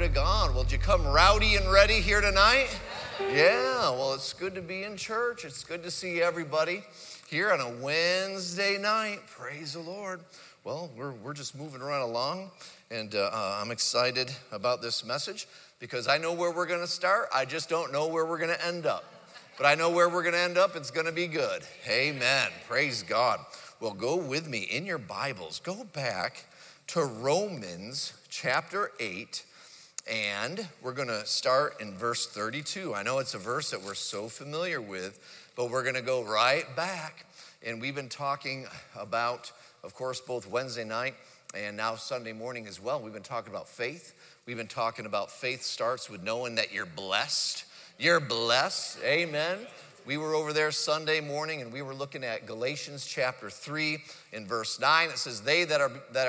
to God. Well, did you come rowdy and ready here tonight? Yeah, well, it's good to be in church. It's good to see everybody here on a Wednesday night. Praise the Lord. Well, we're just moving right along, and I'm excited about this message because I know where we're going to start. I just don't know where we're going to end up. But I know where we're going to end up. It's going to be good. Amen. Praise God. Well, go with me in your Bibles. Go back to Romans chapter 8, and we're going to start in verse 32. I know it's a verse that we're so familiar with, but we're going to go right back. And we've been talking about, of course, both Wednesday night and now Sunday morning as well. We've been talking about faith. We've been talking about faith starts with knowing that you're blessed. You're blessed. Amen. We were over there Sunday morning, and we were looking at Galatians chapter 3 in verse 9. It says, they that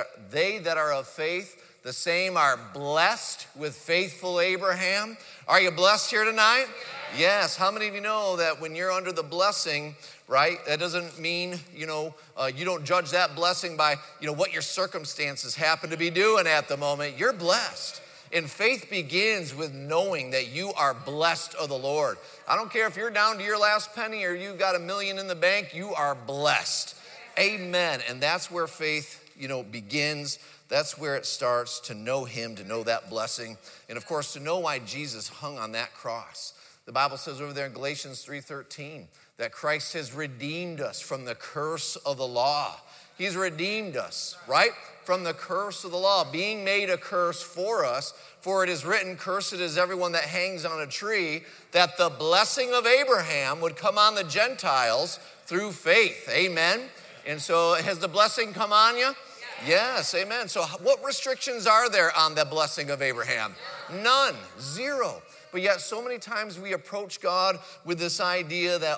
are of faith, the same are blessed with faithful Abraham. Are you blessed here tonight? Yes. How many of you know that when you're under the blessing, right, that doesn't mean, you don't judge that blessing by, what your circumstances happen to be doing at the moment. You're blessed. And faith begins with knowing that you are blessed of the Lord. I don't care if you're down to your last penny or you've got $1 million in the bank, you are blessed. Amen. And that's where faith, begins. That's where it starts, to know him, to know that blessing. And of course, to know why Jesus hung on that cross. The Bible says over there in Galatians 3:13 that Christ has redeemed us from the curse of the law. He's redeemed us, right? From the curse of the law, being made a curse for us. For it is written, cursed is everyone that hangs on a tree, that the blessing of Abraham would come on the Gentiles through faith. Amen. And so has the blessing come on you? Yes, amen. So what restrictions are there on the blessing of Abraham? None, zero. But yet so many times we approach God with this idea that,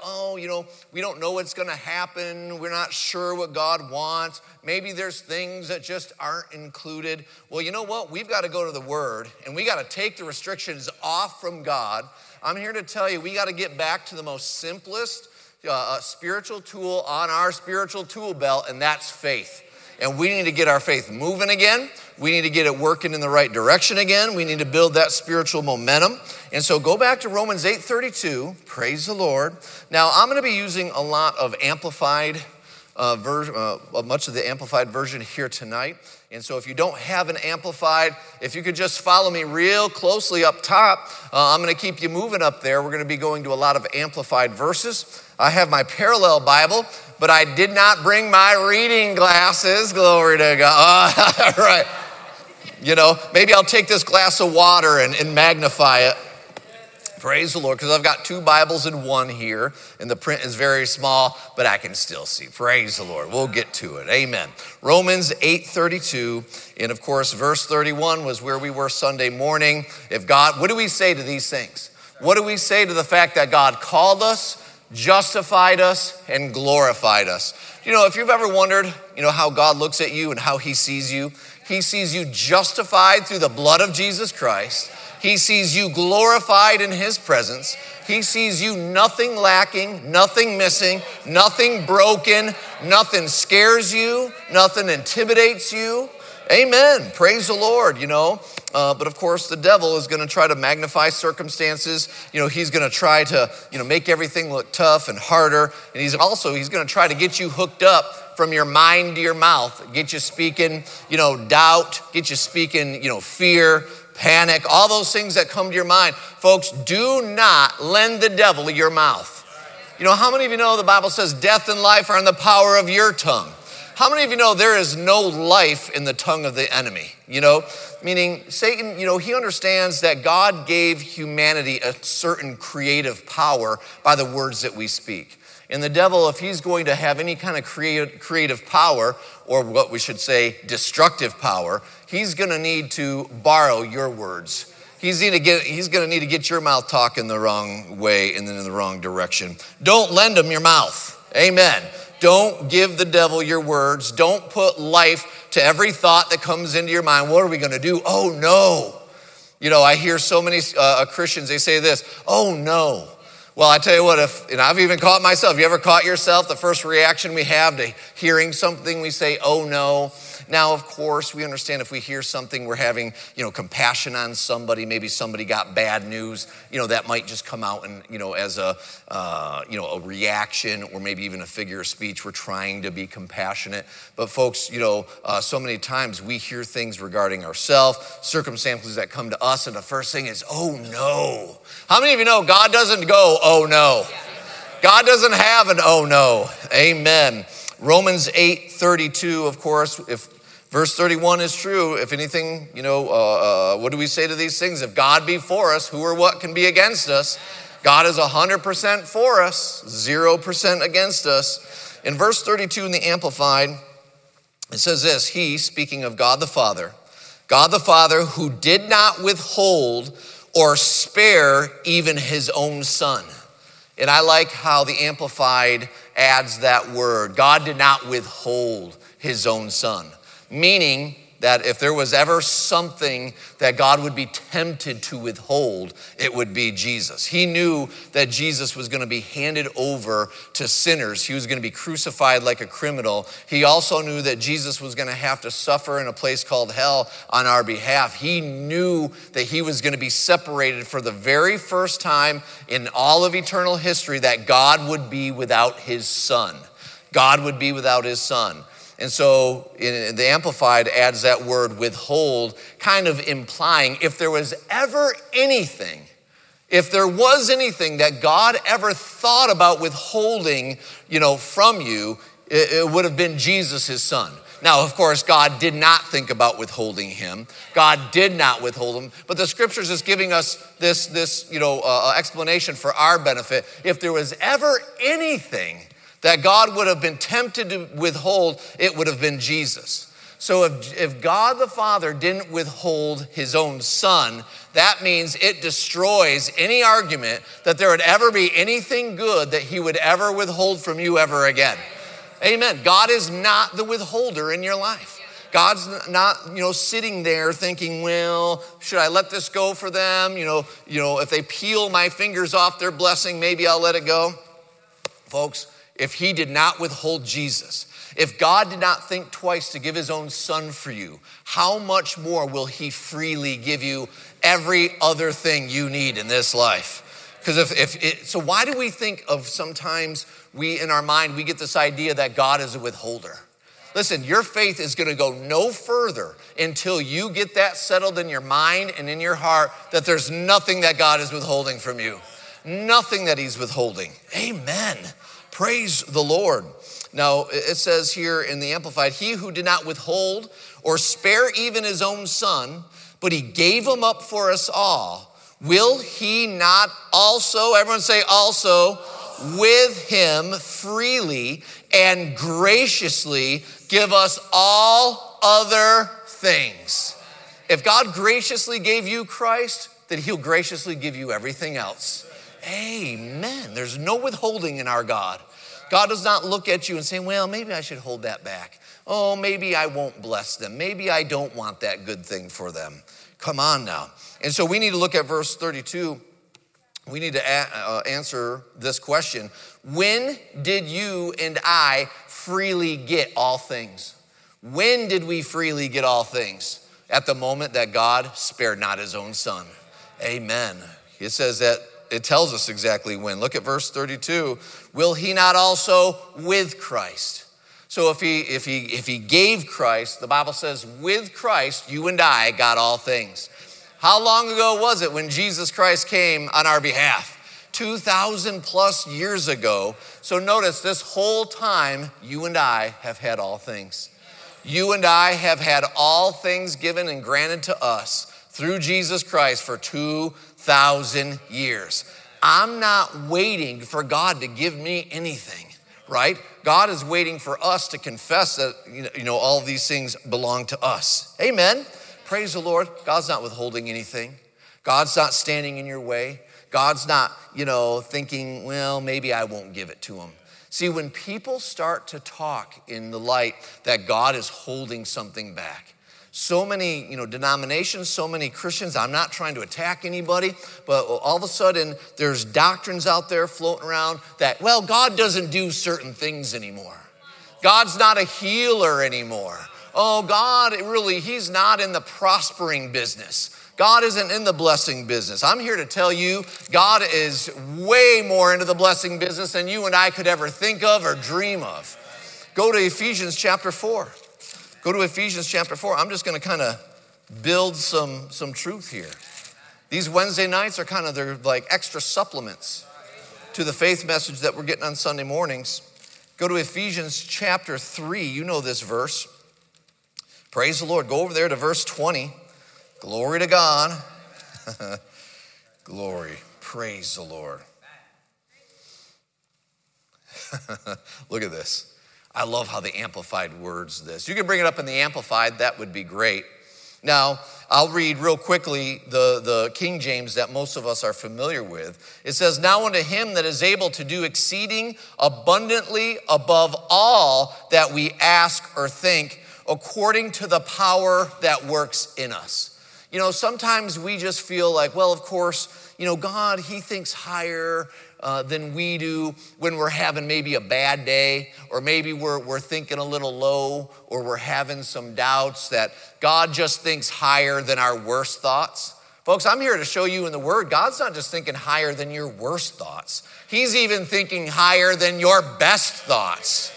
we don't know what's going to happen. We're not sure what God wants. Maybe there's things that just aren't included. Well, you know what? We've got to go to the Word, and we got to take the restrictions off from God. I'm here to tell you, we got to get back to the most simplest spiritual tool on our spiritual tool belt, and that's faith. And we need to get our faith moving again. We need to get it working in the right direction again. We need to build that spiritual momentum. And so go back to Romans 8:32. Praise the Lord. Now, I'm going to be using a lot of amplified version, much of the amplified version here tonight. And so if you don't have an amplified, if you could just follow me real closely up top, I'm going to keep you moving up there. We're going to be going to a lot of amplified verses. I have my parallel Bible, but I did not bring my reading glasses. Glory to God. All right. Maybe I'll take this glass of water and magnify it. Praise the Lord, because I've got two Bibles in one here, and the print is very small, but I can still see. Praise the Lord. We'll get to it. Amen. Romans 8:32, and of course, verse 31 was where we were Sunday morning. What do we say to these things? What do we say to the fact that God called us, justified us, and glorified us? If you've ever wondered, how God looks at you and how he sees you justified through the blood of Jesus Christ. He sees you glorified in his presence. He sees you nothing lacking, nothing missing, nothing broken, nothing scares you, nothing intimidates you. Amen. Praise the Lord, But of course, the devil is going to try to magnify circumstances. He's going to try to, make everything look tough and harder. And he's going to try to get you hooked up from your mind to your mouth, get you speaking, doubt, get you speaking, fear, panic, all those things that come to your mind. Folks, do not lend the devil your mouth. How many of you know the Bible says death and life are in the power of your tongue? How many of you know there is no life in the tongue of the enemy? Meaning Satan, he understands that God gave humanity a certain creative power by the words that we speak. And the devil, if he's going to have any kind of creative power, or what we should say, destructive power, he's going to need to borrow your words. He's going to need to get your mouth talking the wrong way and then in the wrong direction. Don't lend him your mouth. Amen. Don't give the devil your words. Don't put life to every thought that comes into your mind. What are we going to do? Oh, no. I hear so many Christians, they say this, oh, no. Well, I tell you what, and I've even caught myself. You ever caught yourself? The first reaction we have to hearing something, we say, oh, no. Now, of course, we understand if we hear something, we're having, compassion on somebody, maybe somebody got bad news, that might just come out and, as a reaction or maybe even a figure of speech. We're trying to be compassionate. But folks, so many times we hear things regarding ourselves, circumstances that come to us, and the first thing is, oh no. How many of you know God doesn't go, oh no? God doesn't have an oh no. Amen. Romans 8:32, of course, if verse 31 is true, if anything, what do we say to these things? If God be for us, who or what can be against us? God is 100% for us, 0% against us. In verse 32 in the Amplified, it says this, he, speaking of God the Father who did not withhold or spare even his own son. And I like how the Amplified adds that word. God did not withhold his own son. Meaning that if there was ever something that God would be tempted to withhold, it would be Jesus. He knew that Jesus was going to be handed over to sinners. He was going to be crucified like a criminal. He also knew that Jesus was going to have to suffer in a place called hell on our behalf. He knew that he was going to be separated for the very first time in all of eternal history, that God would be without his son. God would be without his son. And so in the Amplified adds that word withhold, kind of implying if there was anything that God ever thought about withholding, from you, it would have been Jesus, his son. Now, of course, God did not think about withholding him. God did not withhold him. But the scriptures is giving us this explanation for our benefit. If there was ever anything that God would have been tempted to withhold, it would have been Jesus. So if God the Father didn't withhold his own son, that means it destroys any argument that there would ever be anything good that he would ever withhold from you ever again. Amen. God is not the withholder in your life. God's not, sitting there thinking, well, should I let this go for them? If they peel my fingers off their blessing, maybe I'll let it go. Folks, if he did not withhold Jesus, if God did not think twice to give his own son for you, how much more will he freely give you every other thing you need in this life? Because so why do we think of sometimes in our mind, we get this idea that God is a withholder? Listen, your faith is going to go no further until you get that settled in your mind and in your heart that there's nothing that God is withholding from you. Nothing that he's withholding. Amen. Praise the Lord. Now, it says here in the Amplified, he who did not withhold or spare even his own son, but he gave him up for us all, will he not also, everyone say also, with him freely and graciously give us all other things? If God graciously gave you Christ, then he'll graciously give you everything else. Amen. There's no withholding in our God. God does not look at you and say, well, maybe I should hold that back. Oh, maybe I won't bless them. Maybe I don't want that good thing for them. Come on now. And so we need to look at verse 32. We need to answer this question. When did you and I freely get all things? When did we freely get all things? At the moment that God spared not his own son. Amen. It says that. It tells us exactly when. Look at verse 32. Will he not also with Christ? So if he gave Christ, the Bible says with Christ, you and I got all things. How long ago was it when Jesus Christ came on our behalf? 2,000 plus years ago. So notice this whole time, you and I have had all things. You and I have had all things given and granted to us through Jesus Christ for 2,000 years. I'm not waiting for God to give me anything, right? God is waiting for us to confess that, all of these things belong to us. Amen. Praise the Lord. God's not withholding anything. God's not standing in your way. God's not, thinking, well, maybe I won't give it to him. See, when people start to talk in the light that God is holding something back, so many, denominations, so many Christians, I'm not trying to attack anybody, but all of a sudden there's doctrines out there floating around that, God doesn't do certain things anymore. God's not a healer anymore. oh, God, he's not in the prospering business. God isn't in the blessing business. I'm here to tell you, God is way more into the blessing business than you and I could ever think of or dream of. Go to Ephesians chapter 4. Go to Ephesians chapter 4. I'm just going to kind of build some truth here. These Wednesday nights are they're like extra supplements to the faith message that we're getting on Sunday mornings. Go to Ephesians chapter 3. You know this verse. Praise the Lord. Go over there to verse 20. Glory to God. Glory. Praise the Lord. Look at this. I love how the Amplified words this. You can bring it up in the Amplified. That would be great. Now, I'll read real quickly the King James that most of us are familiar with. It says, now unto him that is able to do exceeding abundantly above all that we ask or think, according to the power that works in us. You know, sometimes we just feel like, well, of course, you know, God, he thinks higher than we do when we're having maybe a bad day, or maybe we're thinking a little low, or we're having some doubts, that God just thinks higher than our worst thoughts. Folks, I'm here to show you in the Word, God's not just thinking higher than your worst thoughts. He's even thinking higher than your best thoughts.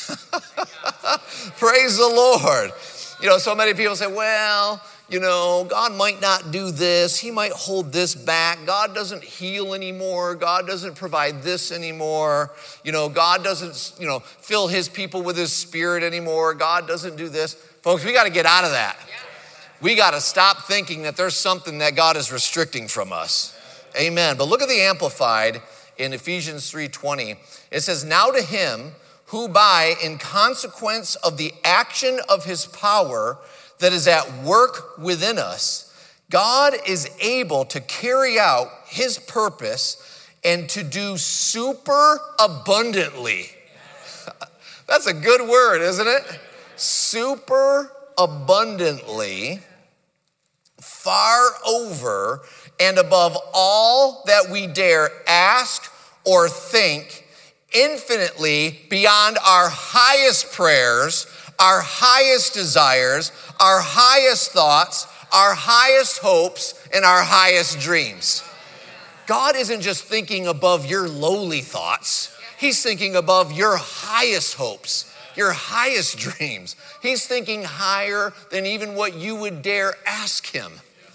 Praise the Lord. You know, so many people say, well, you know, God might not do this. He might hold this back. God doesn't heal anymore. God doesn't provide this anymore. You know, God doesn't, you know, fill his people with his spirit anymore. God doesn't do this. Folks, we got to get out of that. We got to stop thinking that there's something that God is restricting from us. Amen. But look at the Amplified in Ephesians 3:20. It says, now to him who by, in consequence of the action of his power that is at work within us, God is able to carry out his purpose and to do super abundantly. That's a good word, isn't it? Super abundantly, far over and above all that we dare ask or think, infinitely beyond our highest prayers, our highest desires, our highest thoughts, our highest hopes, and our highest dreams. God isn't just thinking above your lowly thoughts. He's thinking above your highest hopes, your highest dreams. He's thinking higher than even what you would dare ask him.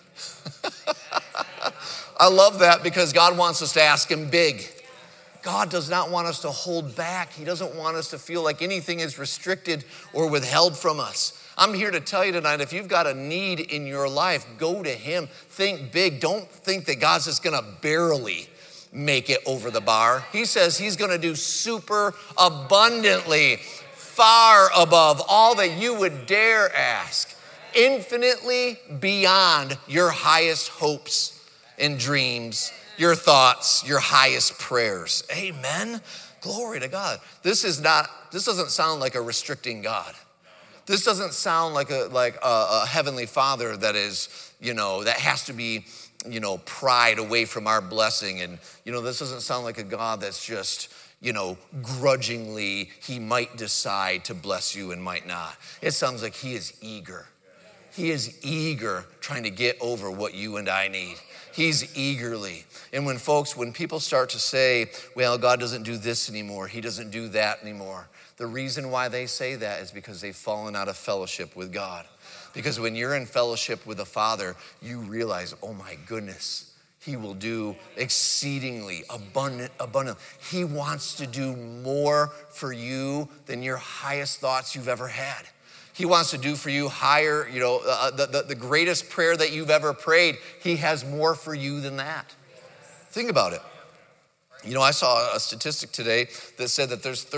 I love that because God wants us to ask him big. God does not want us to hold back. He doesn't want us to feel like anything is restricted or withheld from us. I'm here to tell you tonight, if you've got a need in your life, go to him. Think big. Don't think that God's just going to barely make it over the bar. He says he's going to do super abundantly, far above all that you would dare ask, infinitely beyond your highest hopes and dreams, your thoughts, your highest prayers. Amen. Glory to God. This doesn't sound like a restricting God. This doesn't sound like a heavenly Father that is, you know, that has to be, you know, pried away from our blessing. And, you know, this doesn't sound like a God that's just, you know, grudgingly, he might decide to bless you and might not. It sounds like he is eager. He is eager trying to get over what you and I need. He's eagerly. And when people start to say, well, God doesn't do this anymore, he doesn't do that anymore, the reason why they say that is because they've fallen out of fellowship with God. Because when you're in fellowship with the Father, you realize, oh my goodness, he will do exceedingly abundant. He wants to do more for you than your highest thoughts you've ever had. He wants to do for you higher, you know, the greatest prayer that you've ever prayed. He has more for you than that. Think about it. You know, I saw a statistic today that said that there's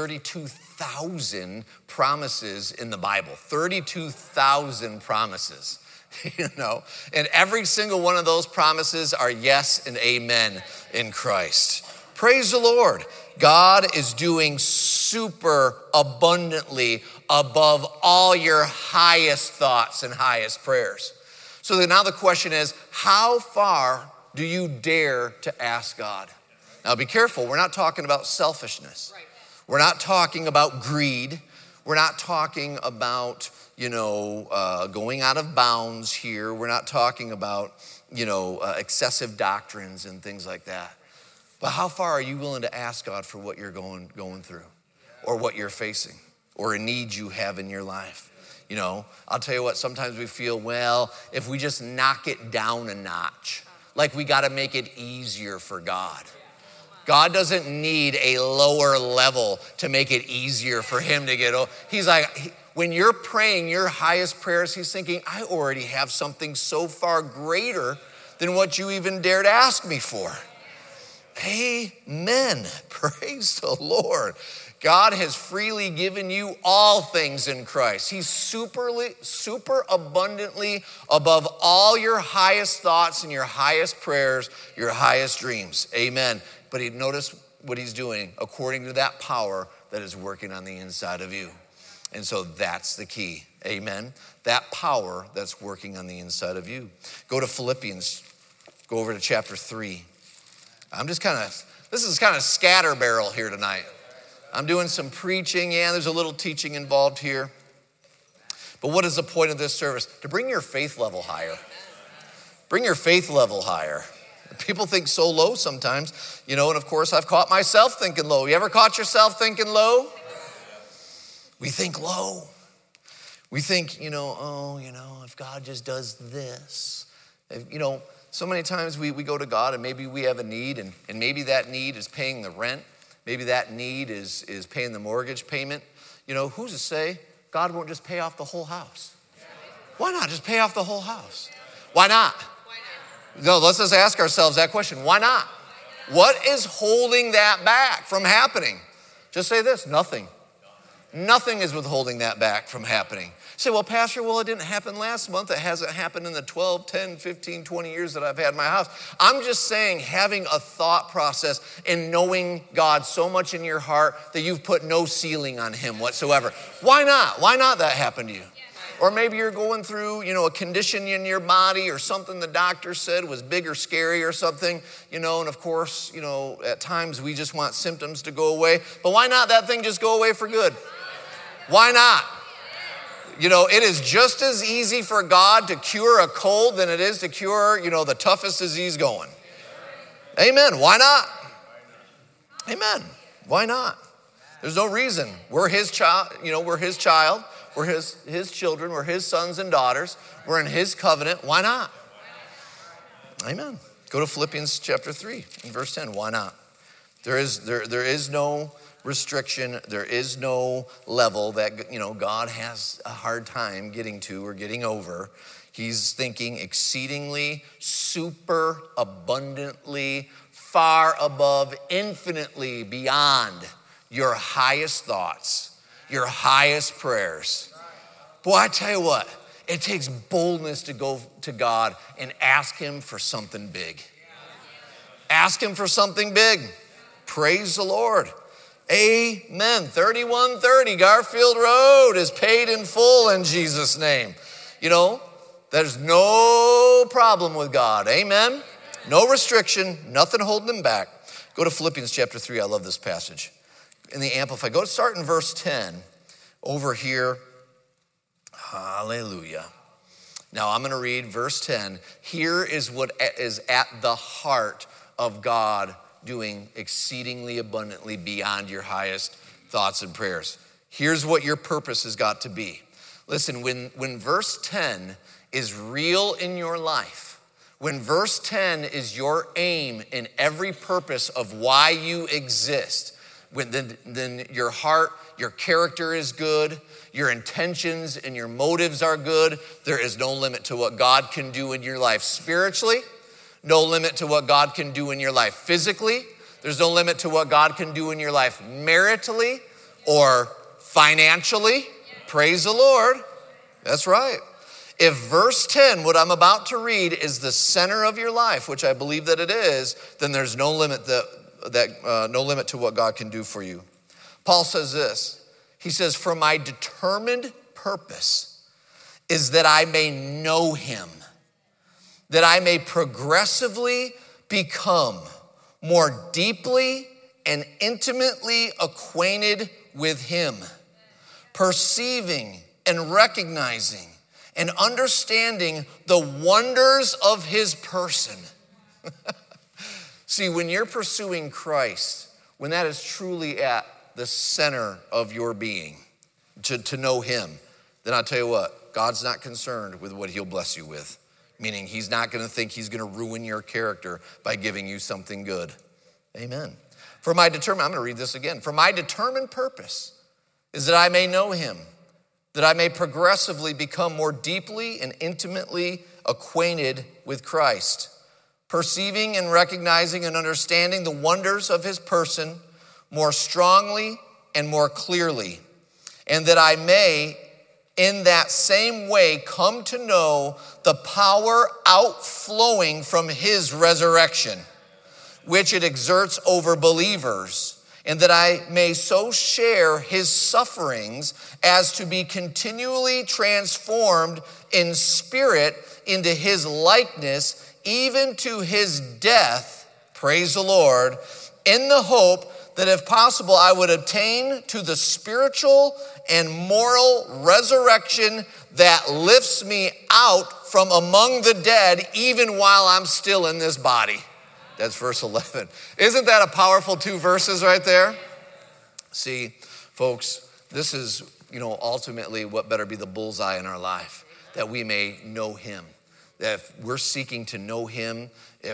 32,000 promises in the Bible. 32,000 promises, you know. And every single one of those promises are yes and amen in Christ. Praise the Lord. God is doing super abundantly above all your highest thoughts and highest prayers. So now the question is, how far do you dare to ask God? Now be careful, we're not talking about selfishness. We're not talking about greed. We're not talking about, going out of bounds here. We're not talking about, excessive doctrines and things like that. But how far are you willing to ask God for what you're going through, or what you're facing, or a need you have in your life? I'll tell you what, sometimes we feel, well, if we just knock it down a notch, like we got to make it easier for God. God doesn't need a lower level to make it easier for him to get over. He's like, when you're praying your highest prayers, he's thinking, I already have something so far greater than what you even dared ask me for. Amen. Praise the Lord. God has freely given you all things in Christ. He's super abundantly above all your highest thoughts and your highest prayers, your highest dreams. Amen. But notice what he's doing according to that power that is working on the inside of you. And so that's the key. Amen. That power that's working on the inside of you. Go to Philippians. Go over to chapter 3. This is kind of scatterbarrel here tonight. I'm doing some preaching. There's a little teaching involved here. But what is the point of this service? To bring your faith level higher. Bring your faith level higher. People think so low sometimes, and of course I've caught myself thinking low. You ever caught yourself thinking low? We think low. We think, if God just does this. So many times we go to God and maybe we have a need and maybe that need is paying the rent. Maybe that need is paying the mortgage payment. Who's to say God won't just pay off the whole house? Why not just pay off the whole house? Why not? No, let's just ask ourselves that question. Why not? What is holding that back from happening? Just say this, nothing. Nothing is withholding that back from happening. You say, well, Pastor, it didn't happen last month. It hasn't happened in the 12, 10, 15, 20 years that I've had my house. I'm just saying having a thought process and knowing God so much in your heart that you've put no ceiling on him whatsoever. Why not? Why not that happen to you? Or maybe you're going through, a condition in your body or something the doctor said was big or scary or something, and of course, at times we just want symptoms to go away. But why not that thing just go away for good? Why not? It is just as easy for God to cure a cold than it is to cure, the toughest disease going. Amen. Why not? Amen. Why not? There's no reason. We're his child, we're his child. We're his children. We're his sons and daughters. We're in his covenant. Why not? Amen. Go to Philippians chapter 3 and verse 10. Why not? There is no restriction. There is no level that, God has a hard time getting to or getting over. He's thinking exceedingly, super abundantly, far above, infinitely beyond your highest thoughts, your highest prayers. Boy, I tell you what, it takes boldness to go to God and ask him for something big. Ask him for something big. Praise the Lord. Amen. 3130 Garfield Road is paid in full in Jesus' name. There's no problem with God. Amen. No restriction, nothing holding him back. Go to Philippians chapter 3. I love this passage. In the Amplified, go start in verse 10 over here. Hallelujah. Now I'm going to read verse 10. Here is what is at the heart of God doing exceedingly abundantly beyond your highest thoughts and prayers. Here's what your purpose has got to be. Listen, when verse 10 is real in your life, when verse 10 is your aim in every purpose of why you exist, then your heart, your character is good, your intentions and your motives are good. There is no limit to what God can do in your life spiritually, no limit to what God can do in your life physically. There's no limit to what God can do in your life maritally or financially. Praise the Lord. That's right. If verse 10, what I'm about to read, is the center of your life, which I believe that it is, then there's no limit no limit to what God can do for you. Paul says this. He says, "For my determined purpose is that I may know him, that I may progressively become more deeply and intimately acquainted with him, perceiving and recognizing and understanding the wonders of his person. See, when you're pursuing Christ, when that is truly at the center of your being, to know him, then I'll tell you what, God's not concerned with what he'll bless you with. Meaning he's not going to think he's going to ruin your character by giving you something good. Amen. I'm going to read this again. For my determined purpose is that I may know him, that I may progressively become more deeply and intimately acquainted with Christ, perceiving and recognizing and understanding the wonders of his person more strongly and more clearly, and that I may in that same way come to know the power outflowing from his resurrection, which it exerts over believers, and that I may so share his sufferings as to be continually transformed in spirit into his likeness, even to his death, praise the Lord, in the hope that if possible I would attain to the spiritual and moral resurrection that lifts me out from among the dead even while I'm still in this body. That's verse 11. Isn't that a powerful 2 verses right there? See, folks, this is, ultimately what better be the bullseye in our life, that we may know him. That if we're seeking to know him,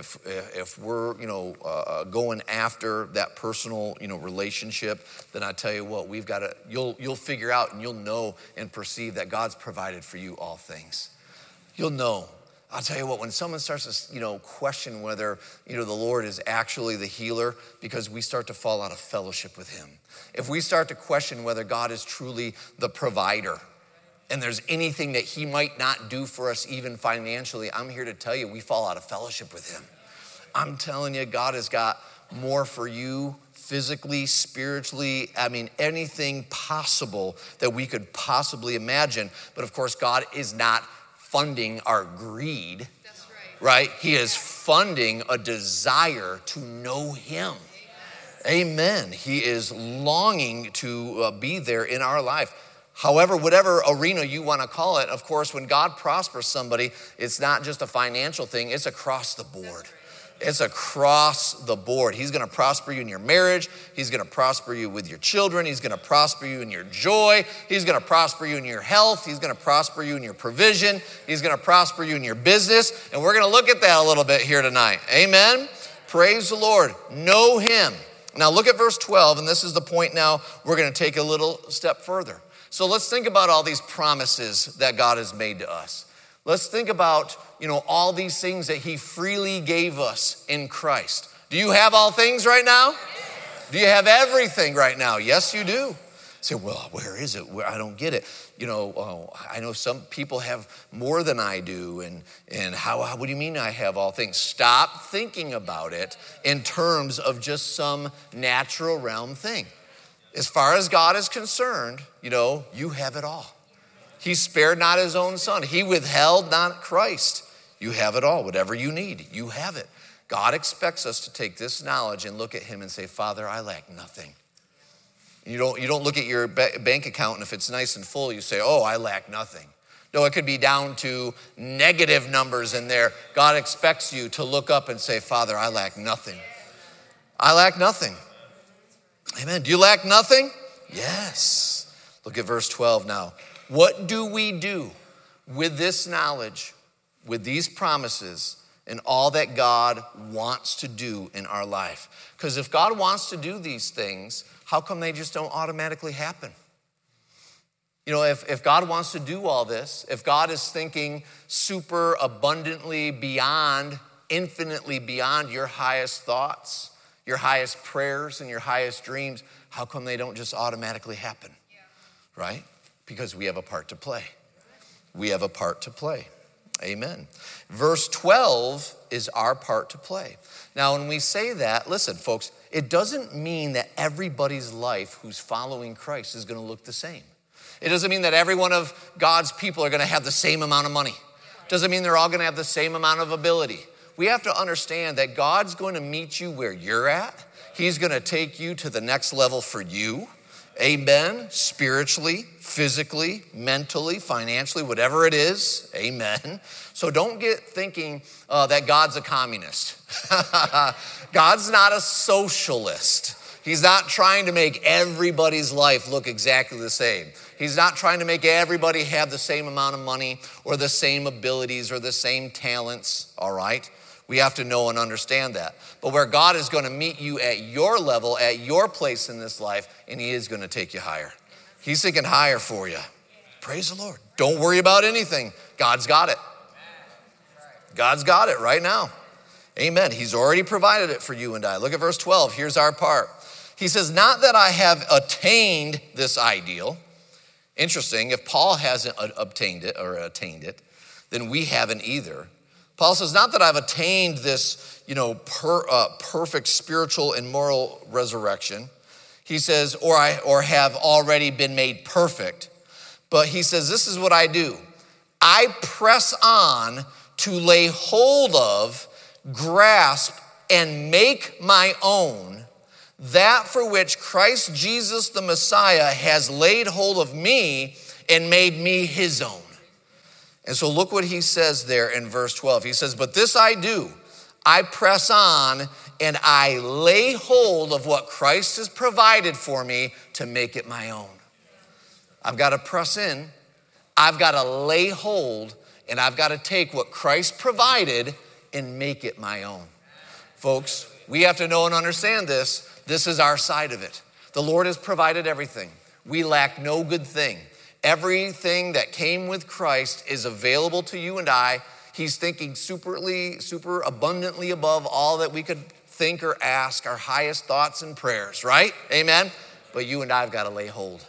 if we're, going after that personal, relationship, then I tell you what, we've got to, you'll figure out and you'll know and perceive that God's provided for you all things. You'll know. I'll tell you what, when someone starts to, question whether, the Lord is actually the healer, because we start to fall out of fellowship with him. If we start to question whether God is truly the provider, and there's anything that he might not do for us even financially, I'm here to tell you, we fall out of fellowship with him. I'm telling you, God has got more for you physically, spiritually, anything possible that we could possibly imagine. But of course, God is not funding our greed, that's right? He is funding a desire to know him. Amen. He is longing to be there in our life. However, whatever arena you want to call it, of course, when God prospers somebody, it's not just a financial thing, it's across the board. It's across the board. He's going to prosper you in your marriage. He's going to prosper you with your children. He's going to prosper you in your joy. He's going to prosper you in your health. He's going to prosper you in your provision. He's going to prosper you in your business. And we're going to look at that a little bit here tonight. Amen? Praise the Lord. Know him. Now look at verse 12, and this is the point now we're going to take a little step further. So let's think about all these promises that God has made to us. Let's think about, all these things that he freely gave us in Christ. Do you have all things right now? Do you have everything right now? Yes, you do. You say, well, where is it? I don't get it. I know some people have more than I do. And what do you mean I have all things? Stop thinking about it in terms of just some natural realm thing. As far as God is concerned, you have it all. He spared not his own son. He withheld not Christ. You have it all. Whatever you need, you have it. God expects us to take this knowledge and look at him and say, Father, I lack nothing. You don't look at your bank account, and if it's nice and full, you say, oh, I lack nothing. No, it could be down to negative numbers in there. God expects you to look up and say, Father, I lack nothing. I lack nothing. Amen. Do you lack nothing? Yes. Look at verse 12 now. What do we do with this knowledge, with these promises, and all that God wants to do in our life? Because if God wants to do these things, how come they just don't automatically happen? If God wants to do all this, if God is thinking super abundantly beyond, infinitely beyond your highest thoughts, your highest prayers, and your highest dreams, how come they don't just automatically happen? Yeah. Right? Because we have a part to play. We have a part to play. Amen. Verse 12 is our part to play. Now, when we say that, listen, folks, it doesn't mean that everybody's life who's following Christ is going to look the same. It doesn't mean that every one of God's people are going to have the same amount of money. It doesn't mean they're all going to have the same amount of ability. We have to understand that God's going to meet you where you're at. He's going to take you to the next level for you. Amen. Spiritually, physically, mentally, financially, whatever it is. Amen. So don't get thinking that God's a communist. God's not a socialist. He's not trying to make everybody's life look exactly the same. He's not trying to make everybody have the same amount of money or the same abilities or the same talents, all right? We have to know and understand that. But where God is going to meet you at your level, at your place in this life, and he is going to take you higher. He's thinking higher for you. Praise the Lord. Don't worry about anything. God's got it. God's got it right now. Amen. He's already provided it for you and I. Look at verse 12. Here's our part. He says, not that I have attained this ideal. Interesting, if Paul hasn't obtained it or attained it, then we haven't either. Paul says, not that I've attained this, perfect spiritual and moral resurrection. He says, or have already been made perfect. But he says, this is what I do. I press on to lay hold of, grasp, and make my own that for which Christ Jesus the Messiah has laid hold of me and made me his own. And so look what he says there in verse 12. He says, but this I do, I press on and I lay hold of what Christ has provided for me to make it my own. I've got to press in, I've got to lay hold, and I've got to take what Christ provided and make it my own. Folks, we have to know and understand this. This is our side of it. The Lord has provided everything. We lack no good thing. Everything that came with Christ is available to you and I. He's thinking super abundantly above all that we could think or ask, our highest thoughts and prayers, right? Amen? But you and I have got to lay hold.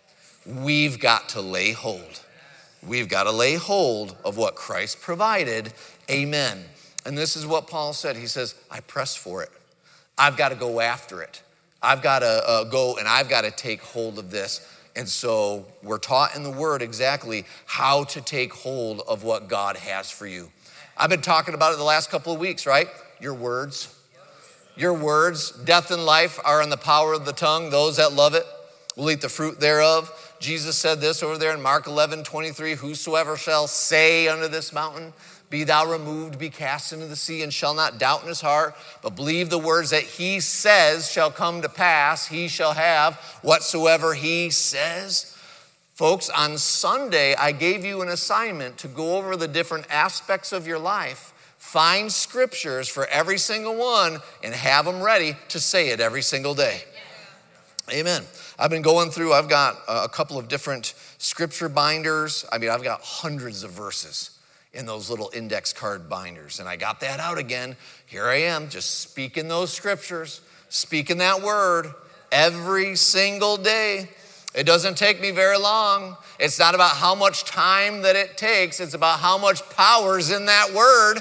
We've got to lay hold. We've got to lay hold of what Christ provided. Amen. And this is what Paul said. He says, I press for it. I've got to go after it. I've got to go and I've got to take hold of this. And so we're taught in the Word exactly how to take hold of what God has for you. I've been talking about it the last couple of weeks, right? Your words. Your words, death and life are in the power of the tongue. Those that love it will eat the fruit thereof. Jesus said this over there in Mark 11:23, whosoever shall say unto this mountain, be thou removed, be cast into the sea, and shall not doubt in his heart, but believe the words that he says shall come to pass. He shall have whatsoever he says. Folks, on Sunday, I gave you an assignment to go over the different aspects of your life, find scriptures for every single one, and have them ready to say it every single day. Amen. I've been going through, I've got a couple of different scripture binders. I've got hundreds of verses in those little index card binders. And I got that out again. Here I am, just speaking those scriptures, speaking that word every single day. It doesn't take me very long. It's not about how much time that it takes. It's about how much power's in that word.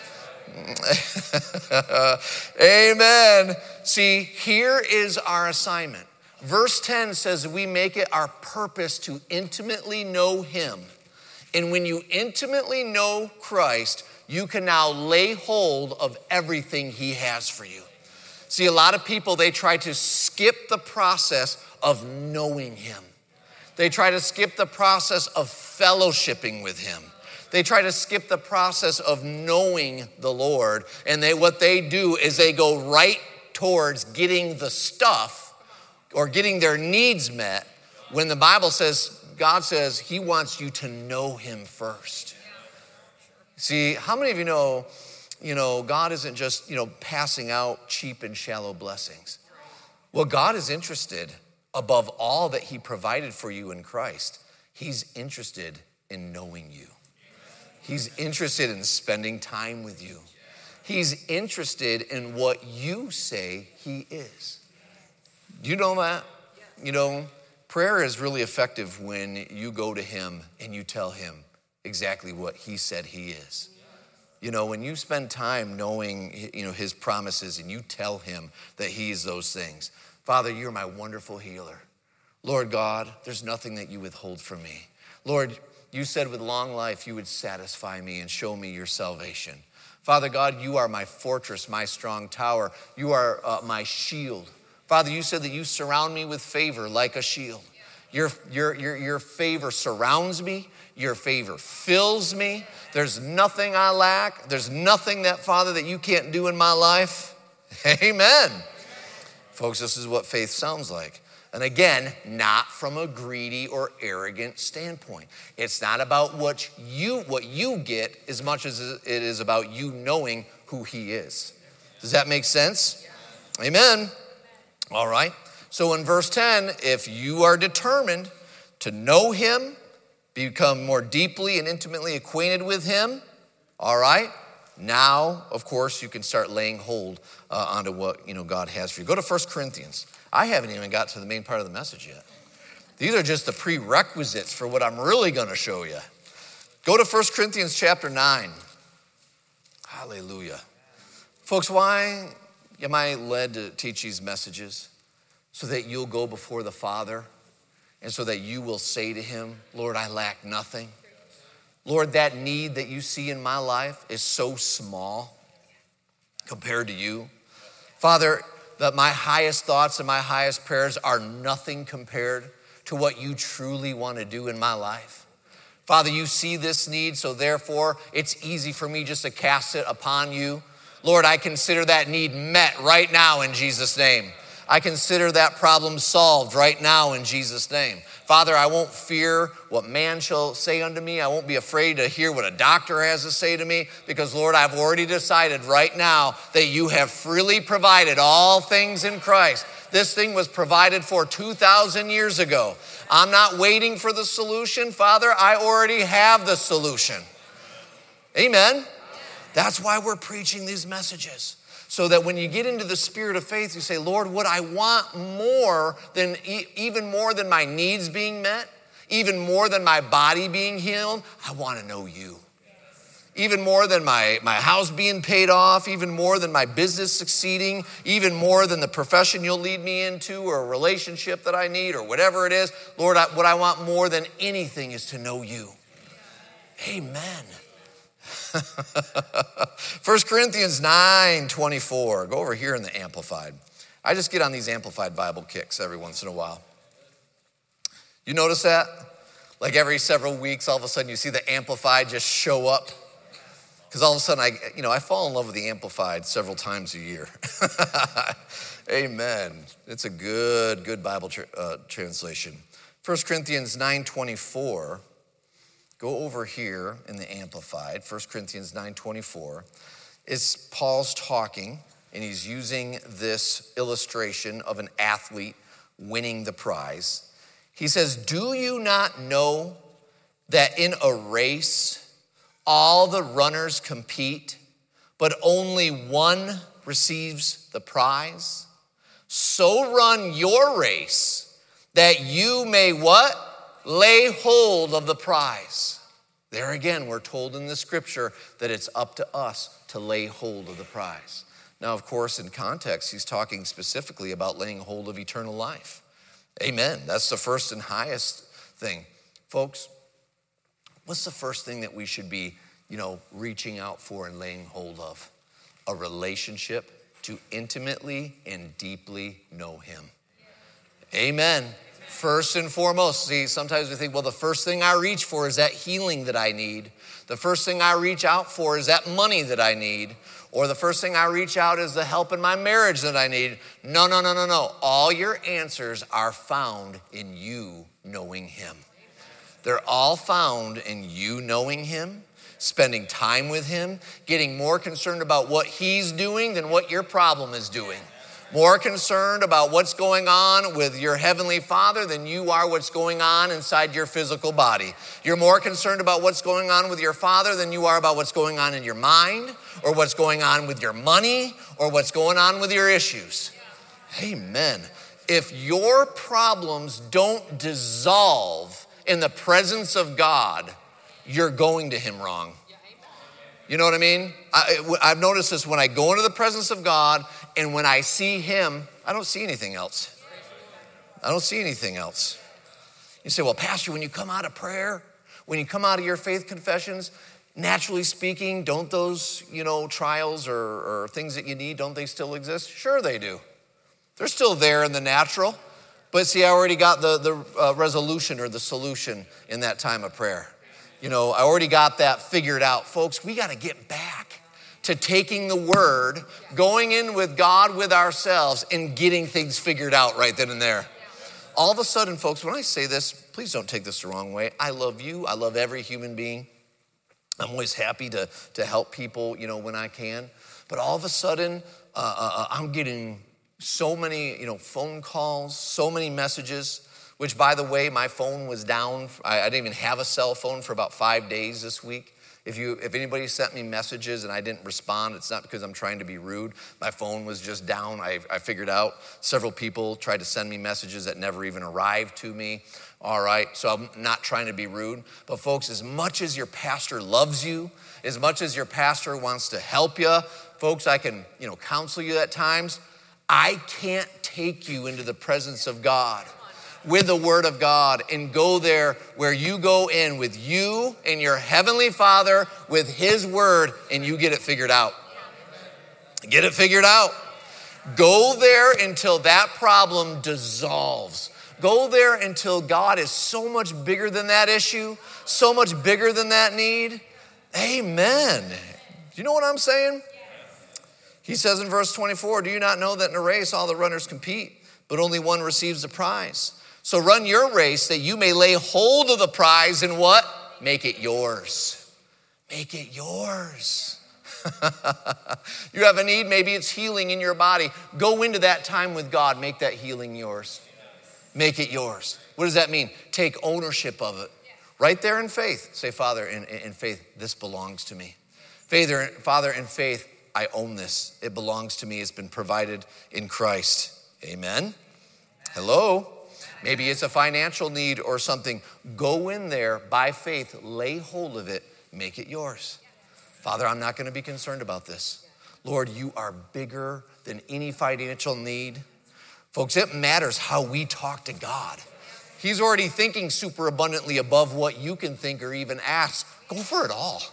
Amen. See, here is our assignment. Verse 10 says we make it our purpose to intimately know him. And when you intimately know Christ, you can now lay hold of everything he has for you. See, a lot of people, they try to skip the process of knowing him. They try to skip the process of fellowshipping with him. They try to skip the process of knowing the Lord. And what they do is they go right towards getting the stuff or getting their needs met when the Bible says, God says he wants you to know him first. See, how many of you know, God isn't just, passing out cheap and shallow blessings. Well, God is interested above all that he provided for you in Christ. He's interested in knowing you. He's interested in spending time with you. He's interested in what you say he is. Do you know that? Prayer is really effective when you go to him and you tell him exactly what he said he is. When you spend time knowing, his promises and you tell him that he is those things. Father, you're my wonderful healer. Lord God, there's nothing that you withhold from me. Lord, you said with long life you would satisfy me and show me your salvation. Father God, you are my fortress, my strong tower. You are my shield. Father, you said that you surround me with favor like a shield. Your favor surrounds me. Your favor fills me. There's nothing I lack. There's nothing that, Father, that you can't do in my life. Amen. Folks, this is what faith sounds like. And again, not from a greedy or arrogant standpoint. It's not about what you get as much as it is about you knowing who he is. Does that make sense? Amen. All right. So in verse 10, if you are determined to know him, become more deeply and intimately acquainted with him, all right, now, of course, you can start laying hold onto what, God has for you. Go to 1 Corinthians. I haven't even got to the main part of the message yet. These are just the prerequisites for what I'm really going to show you. Go to 1 Corinthians chapter 9. Hallelujah. Folks, why am I led to teach these messages? So that you'll go before the Father and so that you will say to him, Lord, I lack nothing. Lord, that need that you see in my life is so small compared to you. Father, that my highest thoughts and my highest prayers are nothing compared to what you truly want to do in my life. Father, you see this need, so therefore it's easy for me just to cast it upon you. Lord, I consider that need met right now in Jesus' name. I consider that problem solved right now in Jesus' name. Father, I won't fear what man shall say unto me. I won't be afraid to hear what a doctor has to say to me because, Lord, I've already decided right now that you have freely provided all things in Christ. This thing was provided for 2,000 years ago. I'm not waiting for the solution. Father, I already have the solution. Amen. That's why we're preaching these messages. So that when you get into the spirit of faith, you say, Lord, what I want more than, even more than my needs being met, even more than my body being healed, I want to know you. Even more than my house being paid off, even more than my business succeeding, even more than the profession you'll lead me into or a relationship that I need or whatever it is. Lord, what I want more than anything is to know you. Amen. 1 Corinthians 9:24. Go over here in the Amplified. I just get on these Amplified Bible kicks every once in a while. You notice that? Like every several weeks, all of a sudden you see the Amplified just show up. Because all of a sudden I fall in love with the Amplified several times a year. Amen. It's a good Bible translation. 1 Corinthians 9:24. Go over here in the Amplified, 1 Corinthians 9:24. It's Paul's talking, and he's using this illustration of an athlete winning the prize. He says, do you not know that in a race, all the runners compete, but only one receives the prize? So run your race, that you may what? Lay hold of the prize. There again, we're told in the scripture that it's up to us to lay hold of the prize. Now, of course, in context, he's talking specifically about laying hold of eternal life. Amen. That's the first and highest thing. Folks, what's the first thing that we should be, reaching out for and laying hold of? A relationship to intimately and deeply know him. Amen. First and foremost, see, sometimes we think, well, the first thing I reach for is that healing that I need. The first thing I reach out for is that money that I need. Or the first thing I reach out is the help in my marriage that I need. No. All your answers are found in you knowing him. They're all found in you knowing him, spending time with him, getting more concerned about what he's doing than what your problem is doing. More concerned about what's going on with your heavenly Father than you are what's going on inside your physical body. You're more concerned about what's going on with your Father than you are about what's going on in your mind or what's going on with your money or what's going on with your issues. Amen. If your problems don't dissolve in the presence of God, you're going to him wrong. You know what I mean? I've noticed this when I go into the presence of God and when I see him, I don't see anything else. I don't see anything else. You say, well, Pastor, when you come out of prayer, when you come out of your faith confessions, naturally speaking, don't those, trials or things that you need, don't they still exist? Sure they do. They're still there in the natural. But see, I already got the resolution or the solution in that time of prayer. I already got that figured out. Folks, we got to get back to taking the word, going in with God, with ourselves, and getting things figured out right then and there. All of a sudden, folks, when I say this, please don't take this the wrong way. I love you. I love every human being. I'm always happy to help people, when I can. But all of a sudden, I'm getting so many, phone calls, so many messages, which, by the way, my phone was down. I didn't even have a cell phone for about 5 days this week. If anybody sent me messages and I didn't respond, it's not because I'm trying to be rude. My phone was just down. I figured out several people tried to send me messages that never even arrived to me. All right, so I'm not trying to be rude. But folks, as much as your pastor loves you, as much as your pastor wants to help you, folks, I can, counsel you at times. I can't take you into the presence of God with the word of God and go there where you go in with you and your heavenly Father with his word and you get it figured out. Get it figured out. Go there until that problem dissolves. Go there until God is so much bigger than that issue, so much bigger than that need. Amen. Do you know what I'm saying? He says in verse 24, do you not know that in a race all the runners compete, but only one receives the prize? So run your race that you may lay hold of the prize and what? Make it yours. Make it yours. You have a need, maybe it's healing in your body. Go into that time with God, make that healing yours. Make it yours. What does that mean? Take ownership of it. Right there in faith. Say, Father, in faith, this belongs to me. Father, in faith, I own this. It belongs to me. It's been provided in Christ. Amen. Hello. Maybe it's a financial need or something. Go in there by faith, lay hold of it, make it yours. Father, I'm not going to be concerned about this. Lord, you are bigger than any financial need. Folks, it matters how we talk to God. He's already thinking super abundantly above what you can think or even ask. Go for it all.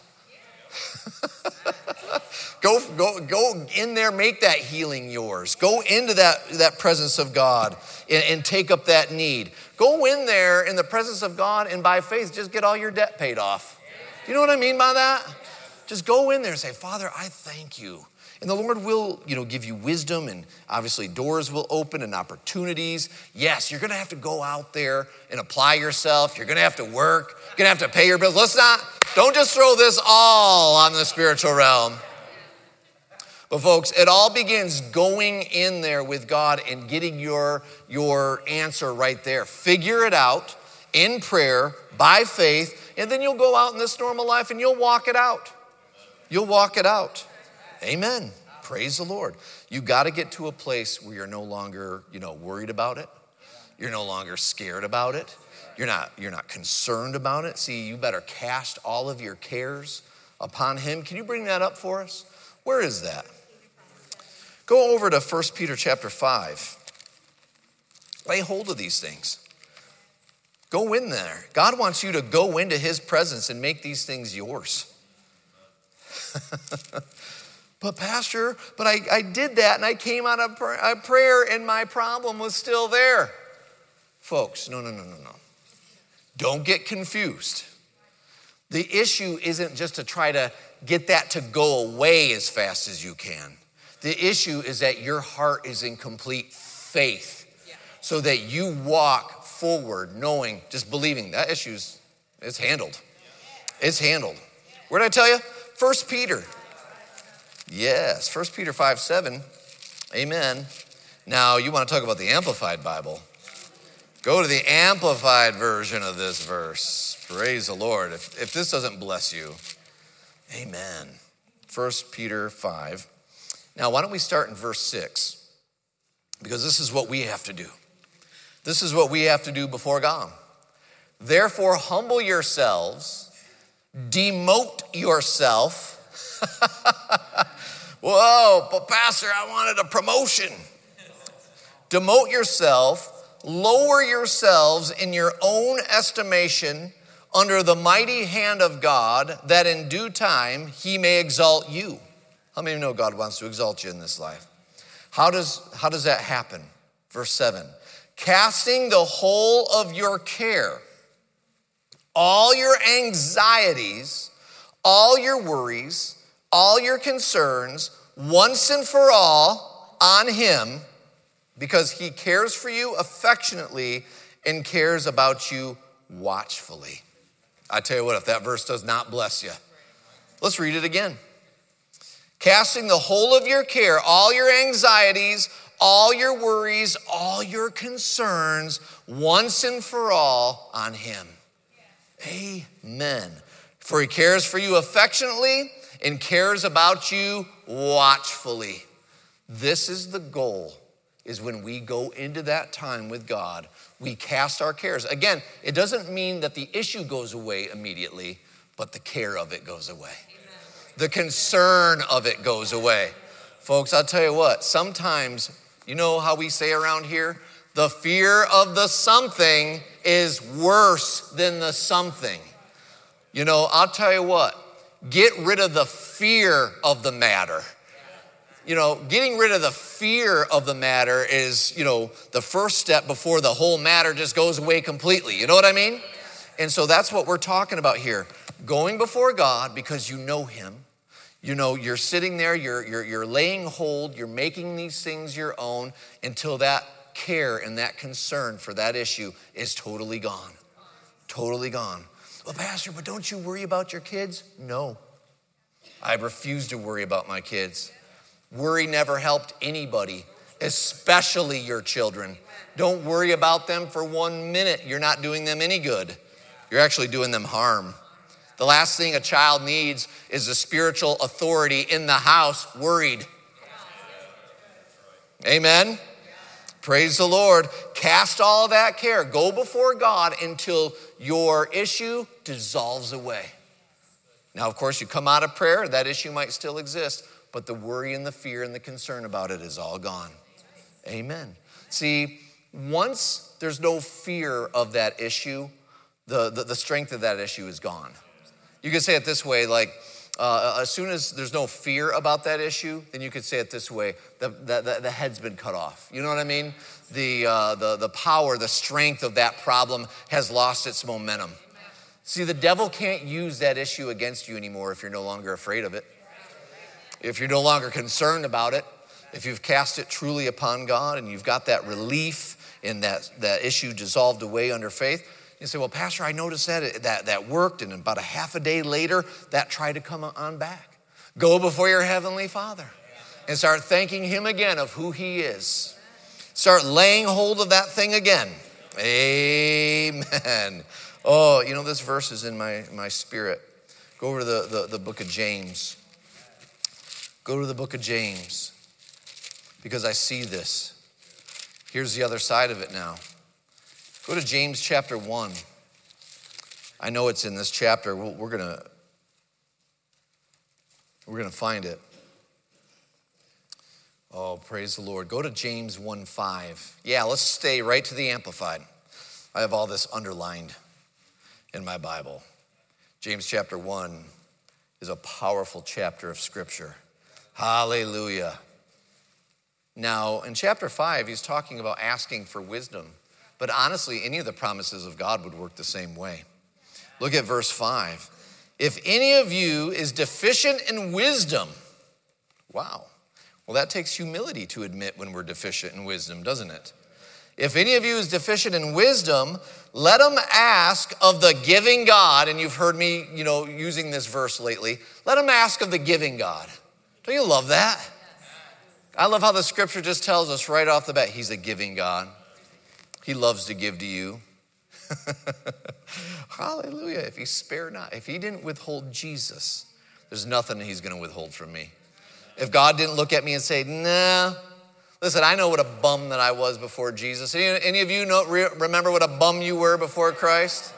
Go in there, make that healing yours. Go into that presence of God and take up that need. Go in there in the presence of God and by faith, just get all your debt paid off. Do you know what I mean by that? Just go in there and say, Father, I thank you. And the Lord will, give you wisdom and obviously doors will open and opportunities. Yes, you're going to have to go out there and apply yourself. You're going to have to work. You're going to have to pay your bills. Don't just throw this all on the spiritual realm. But folks, it all begins going in there with God and getting your answer right there. Figure it out in prayer, by faith, and then you'll go out in this normal life and you'll walk it out. You'll walk it out. Amen. Praise the Lord. You got to get to a place where you're no longer, worried about it. You're no longer scared about it. You're not concerned about it. See, you better cast all of your cares upon him. Can you bring that up for us? Where is that? Go over to 1 Peter chapter 5. Lay hold of these things. Go in there. God wants you to go into his presence and make these things yours. But Pastor, I did that and I came out of prayer and my problem was still there. Folks, no. Don't get confused. The issue isn't just to try to get that to go away as fast as you can. The issue is that your heart is in complete faith so that you walk forward knowing, just believing that it's handled. It's handled. Where did I tell you? 1 Peter. Yes, 1 Peter 5:7. Amen. Now, you want to talk about the Amplified Bible. Go to the Amplified version of this verse. Praise the Lord. If this doesn't bless you, amen. 1 Peter 5. Now, why don't we start in verse 6? Because this is what we have to do. This is what we have to do before God. Therefore, humble yourselves, demote yourself. Whoa, but Pastor, I wanted a promotion. Demote yourself, lower yourselves in your own estimation under the mighty hand of God, that in due time he may exalt you. How many know God wants to exalt you in this life? How does that happen? Verse 7, casting the whole of your care, all your anxieties, all your worries, all your concerns, once and for all on him, because he cares for you affectionately and cares about you watchfully. I tell you what, if that verse does not bless you, let's read it again. Casting the whole of your care, all your anxieties, all your worries, all your concerns, once and for all on him. Amen. For he cares for you affectionately and cares about you watchfully. This is the goal, is when we go into that time with God, we cast our cares. Again, it doesn't mean that the issue goes away immediately, but the care of it goes away. The concern of it goes away. Folks, I'll tell you what, sometimes, you know how we say around here, the fear of the something is worse than the something. You know, I'll tell you what, get rid of the fear of the matter. You know, getting rid of the fear of the matter is, you know, the first step before the whole matter just goes away completely. You know what I mean? And so that's what we're talking about here. Going before God because you know him. You know, you're sitting there, you're laying hold, you're making these things your own until that care and that concern for that issue is totally gone. Totally gone. Well, Pastor, but don't you worry about your kids? No. I refuse to worry about my kids. Worry never helped anybody, especially your children. Don't worry about them for 1 minute. You're not doing them any good. You're actually doing them harm. The last thing a child needs is a spiritual authority in the house worried. Amen? Praise the Lord. Cast all that care. Go before God until your issue dissolves away. Now, of course, you come out of prayer, that issue might still exist, but the worry and the fear and the concern about it is all gone. Amen. See, once there's no fear of that issue, the strength of that issue is gone. You could say it this way, like, as soon as there's no fear about that issue, then you could say it this way, the head's been cut off. You know what I mean? The power, the strength of that problem has lost its momentum. See, the devil can't use that issue against you anymore if you're no longer afraid of it. If you're no longer concerned about it, if you've cast it truly upon God and you've got that relief and that issue dissolved away under faith, you say, well, Pastor, I noticed that worked, and about a half a day later, that tried to come on back. Go before your heavenly Father and start thanking him again of who he is. Start laying hold of that thing again. Amen. Oh, you know, this verse is in my spirit. Go over to the book of James. Go to the book of James because I see this. Here's the other side of it now. Go to James chapter 1. I know it's in this chapter. We're gonna find it. Oh, praise the Lord. Go to James 1:5. Yeah, let's stay right to the Amplified. I have all this underlined in my Bible. James chapter 1 is a powerful chapter of Scripture. Hallelujah. Now, in chapter 5, he's talking about asking for wisdom. But honestly, any of the promises of God would work the same way. Look at verse 5. If any of you is deficient in wisdom, wow. Well, that takes humility to admit when we're deficient in wisdom, doesn't it? If any of you is deficient in wisdom, let him ask of the giving God, and you've heard me, using this verse lately. Let him ask of the giving God. Don't you love that? I love how the scripture just tells us right off the bat, he's a giving God. He loves to give to you. Hallelujah. If he spare not, if he didn't withhold Jesus, there's nothing he's going to withhold from me. If God didn't look at me and say, nah, listen, I know what a bum that I was before Jesus. Any of you remember what a bum you were before Christ?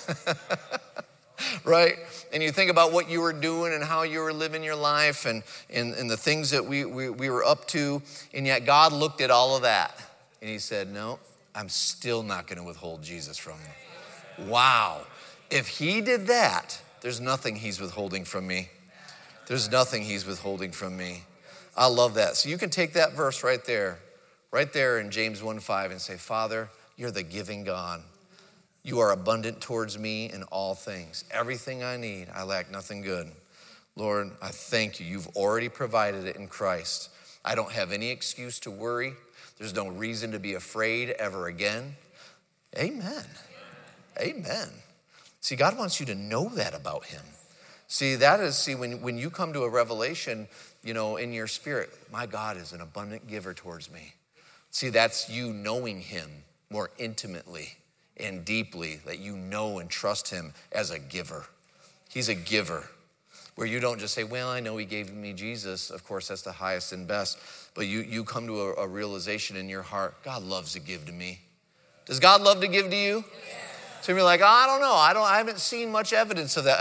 Right? And you think about what you were doing and how you were living your life and the things that we were up to. And yet God looked at all of that and he said, no, I'm still not going to withhold Jesus from you. Wow. If he did that, there's nothing he's withholding from me. There's nothing he's withholding from me. I love that. So you can take that verse right there in James 1:5 and say, Father, you're the giving God. You are abundant towards me in all things. Everything I need, I lack nothing good. Lord, I thank you. You've already provided it in Christ. I don't have any excuse to worry. There's no reason to be afraid ever again. Amen. Amen. See, God wants you to know that about him. See, when you come to a revelation, in your spirit, my God is an abundant giver towards me. See, that's you knowing him more intimately and deeply, that you know and trust him as a giver. He's a giver, where you don't just say, well, I know he gave me Jesus. Of course, that's the highest and best. But you come to a realization in your heart, God loves to give to me. Does God love to give to you? Yeah. So you're like, I don't know. I haven't seen much evidence of that.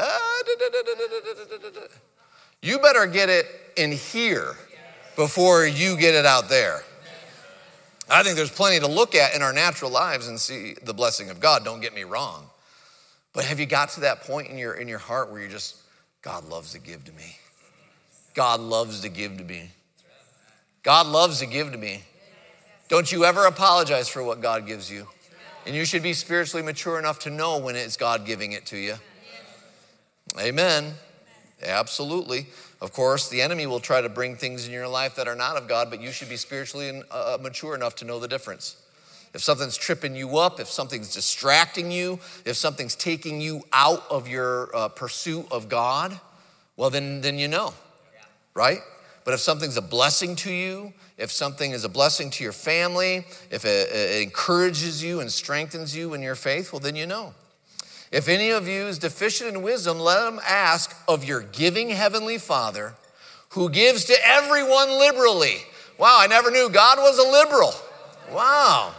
You better get it in here before you get it out there. I think there's plenty to look at in our natural lives and see the blessing of God. Don't get me wrong. But have you got to that point in your heart where you're just, God loves to give to me. God loves to give to me. God loves to give to me. Don't you ever apologize for what God gives you. And you should be spiritually mature enough to know when it's God giving it to you. Amen. Absolutely. Of course, the enemy will try to bring things in your life that are not of God, but you should be spiritually mature enough to know the difference. If something's tripping you up, if something's distracting you, if something's taking you out of your pursuit of God, well, then you know, right? But if something's a blessing to you, if something is a blessing to your family, if it encourages you and strengthens you in your faith, well, then you know. If any of you is deficient in wisdom, let him ask of your giving heavenly Father, who gives to everyone liberally. Wow, I never knew God was a liberal. Wow.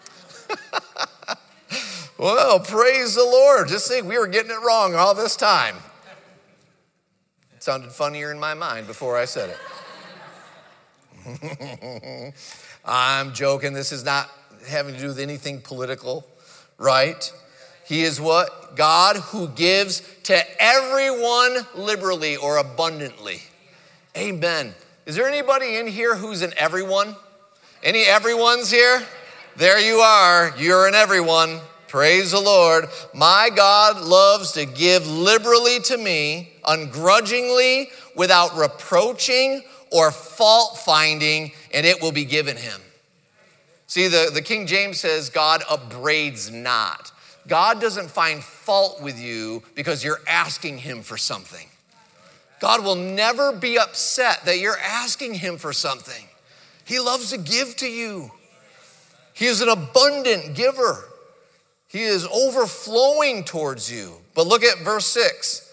Well, praise the Lord. Just think, we were getting it wrong all this time. It sounded funnier in my mind before I said it. I'm joking. This is not having to do with anything political, right? He is what? God who gives to everyone liberally or abundantly. Amen. Is there anybody in here who's an everyone? Any everyone's here? There you are. You're an everyone. Praise the Lord. My God loves to give liberally to me, ungrudgingly, without reproaching or fault finding, and it will be given him. See, the King James says God upbraids not. God doesn't find fault with you because you're asking him for something. God will never be upset that you're asking him for something. He loves to give to you. He is an abundant giver. He is overflowing towards you. But look at verse 6.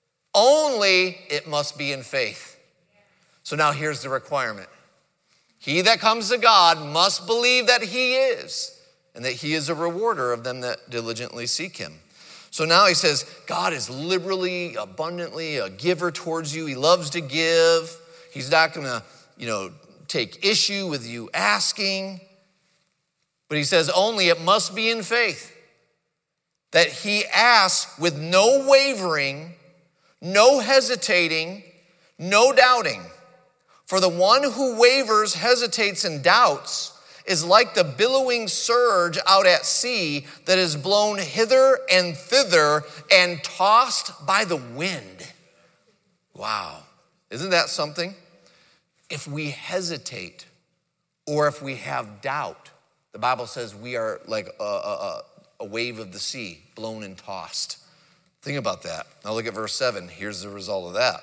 Only it must be in faith. So now here's the requirement. He that comes to God must believe that he is, and that he is a rewarder of them that diligently seek him. So now he says, God is liberally, abundantly a giver towards you. He loves to give. He's not going to, take issue with you asking. But he says, only it must be in faith. That he asks with no wavering, no hesitating, no doubting. For the one who wavers, hesitates, and doubts is like the billowing surge out at sea that is blown hither and thither and tossed by the wind. Wow. Isn't that something? If we hesitate or if we have doubt, the Bible says we are like a wave of the sea, blown and tossed. Think about that. Now look at verse 7. Here's the result of that.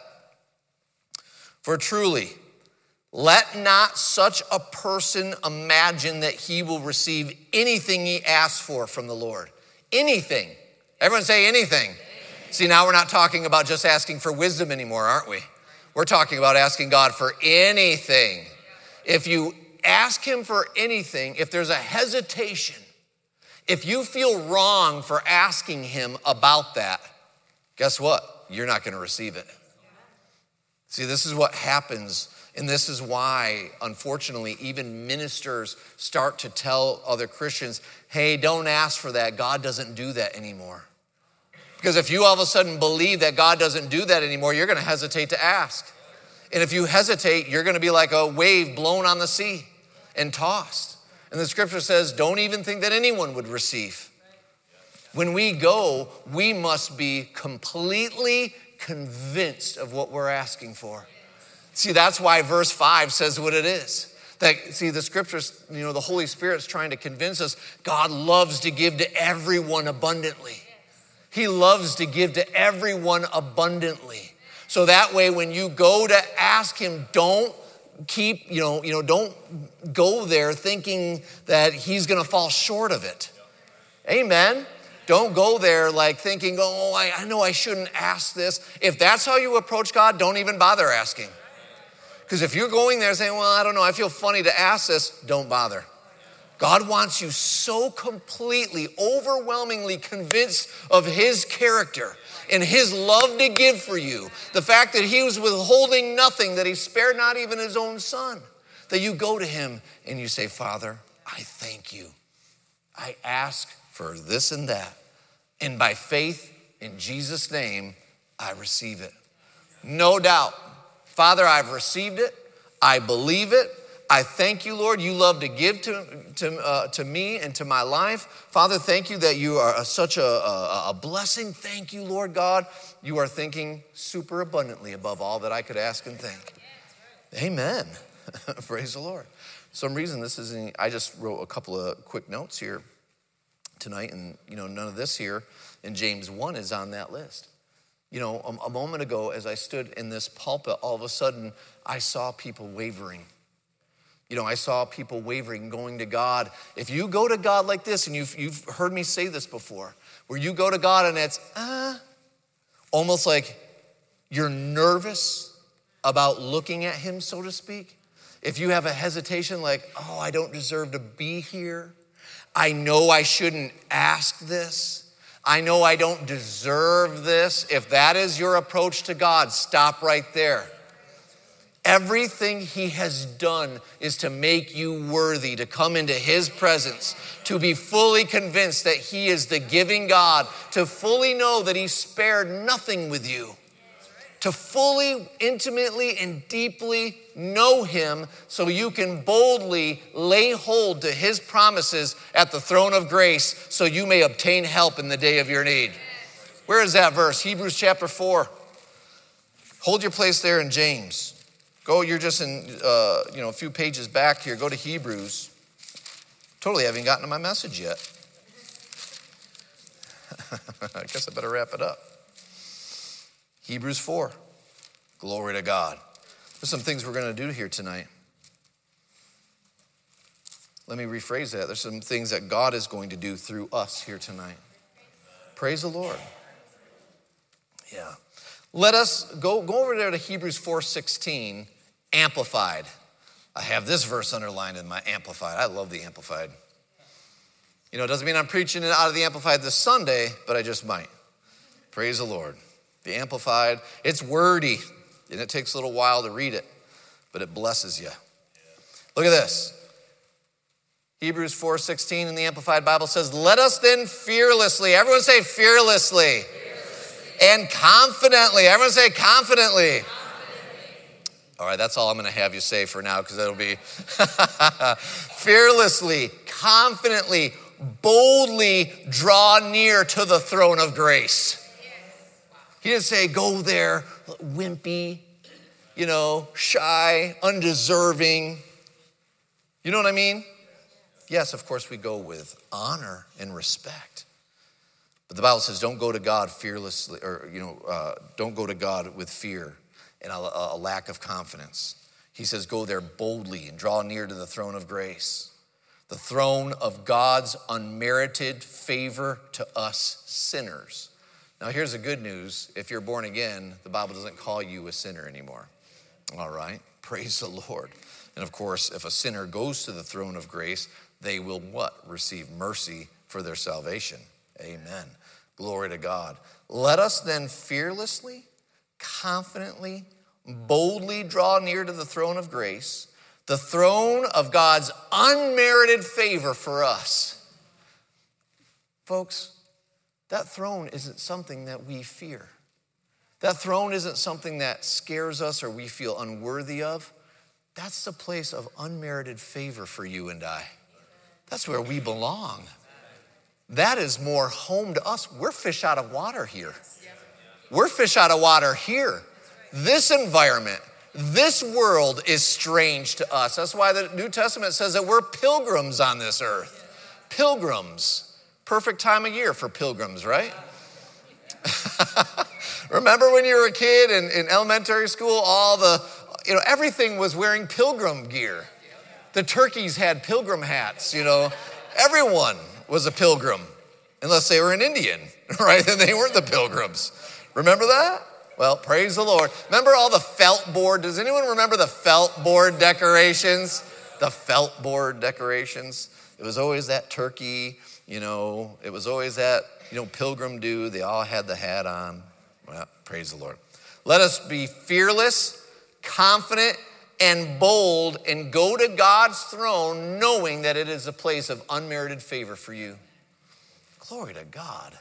For truly, let not such a person imagine that he will receive anything he asks for from the Lord. Anything. Everyone say anything. See, now we're not talking about just asking for wisdom anymore, aren't we? We're talking about asking God for anything. If you ask him for anything, if there's a hesitation, if you feel wrong for asking him about that, guess what? You're not going to receive it. See, this is what happens. And this is why, unfortunately, even ministers start to tell other Christians, hey, don't ask for that. God doesn't do that anymore. Because if you all of a sudden believe that God doesn't do that anymore, you're going to hesitate to ask. And if you hesitate, you're going to be like a wave blown on the sea and tossed. And the scripture says, don't even think that anyone would receive. When we go, we must be completely convinced of what we're asking for. See, that's why verse 5 says what it is. The scriptures, the Holy Spirit's trying to convince us God loves to give to everyone abundantly. He loves to give to everyone abundantly. So that way, when you go to ask him, don't don't go there thinking that he's going to fall short of it. Amen. Don't go there like thinking, I know I shouldn't ask this. If that's how you approach God, don't even bother asking. Because if you're going there saying, I don't know, I feel funny to ask this, don't bother. God wants you so completely, overwhelmingly convinced of his character and his love to give for you. The fact that he was withholding nothing, that he spared not even his own son. That you go to him and you say, Father, I thank you. I ask for this and that. And by faith in Jesus' name, I receive it. No doubt. Father, I've received it. I believe it. I thank you, Lord. You love to give to me and to my life. Father, thank you that you are such a blessing. Thank you, Lord God. You are thinking super abundantly above all that I could ask and think. Amen. Praise the Lord. For some reason, I just wrote a couple of quick notes here tonight, and none of this here in James 1 is on that list. A moment ago, as I stood in this pulpit, all of a sudden, I saw people wavering. I saw people wavering, going to God. If you go to God like this, and you've heard me say this before, where you go to God and it's almost like you're nervous about looking at him, so to speak. If you have a hesitation like, I don't deserve to be here. I know I shouldn't ask this. I know I don't deserve this. If that is your approach to God, stop right there. Everything he has done is to make you worthy to come into his presence, to be fully convinced that he is the giving God, to fully know that he spared nothing with you, to fully, intimately, and deeply know him so you can boldly lay hold to his promises at the throne of grace so you may obtain help in the day of your need. Where is that verse? Hebrews chapter 4. Hold your place there in James. Go, you're just in, a few pages back here. Go to Hebrews. Totally haven't gotten to my message yet. I guess I better wrap it up. Hebrews 4. Glory to God. There's some things we're going to do here tonight. Let me rephrase that. There's some things that God is going to do through us here tonight. Praise the Lord. Yeah. Let us go over there to Hebrews 4:16, Amplified. I have this verse underlined in my Amplified. I love the Amplified. It doesn't mean I'm preaching it out of the Amplified this Sunday, but I just might. Praise the Lord. The Amplified, it's wordy, and it takes a little while to read it, but it blesses you. Look at this. Hebrews 4:16 in the Amplified Bible says, let us then fearlessly, everyone say fearlessly. And confidently. Everyone say confidently. All right, that's all I'm going to have you say for now because that'll be fearlessly, confidently, boldly draw near to the throne of grace. He didn't say go there wimpy, shy, undeserving. You know what I mean? Yes, of course we go with honor and respect. But the Bible says don't go to God fearlessly, or, don't go to God with fear and a lack of confidence. He says go there boldly and draw near to the throne of grace. The throne of God's unmerited favor to us sinners. Now here's the good news. If you're born again, the Bible doesn't call you a sinner anymore. All right? Praise the Lord. And of course, if a sinner goes to the throne of grace, they will what? Receive mercy for their salvation. Amen. Glory to God. Let us then fearlessly, confidently, boldly draw near to the throne of grace, the throne of God's unmerited favor for us. Folks, that throne isn't something that we fear. That throne isn't something that scares us or we feel unworthy of. That's the place of unmerited favor for you and I. That's where we belong. That is more home to us. We're fish out of water here. We're fish out of water here. This environment, this world is strange to us. That's why the New Testament says that we're pilgrims on this earth. Pilgrims. Perfect time of year for pilgrims, right? Remember when you were a kid in elementary school, everything was wearing pilgrim gear. The turkeys had pilgrim hats, Everyone was a pilgrim, unless they were an Indian, right? Then they weren't the pilgrims. Remember that? Well, praise the Lord. Remember all the felt board? Does anyone remember the felt board decorations? The felt board decorations. It was always that turkey, it was always that, pilgrim dude. They all had the hat on. Well, praise the Lord. Let us be fearless, confident, and bold and go to God's throne knowing that it is a place of unmerited favor for you. Glory to God.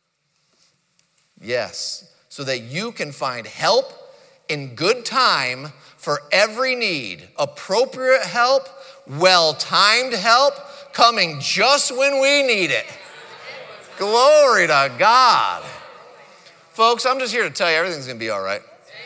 Yes, so that you can find help in good time for every need. Appropriate help, well-timed help, coming just when we need it. Glory to God. Folks, I'm just here to tell you everything's going to be all right.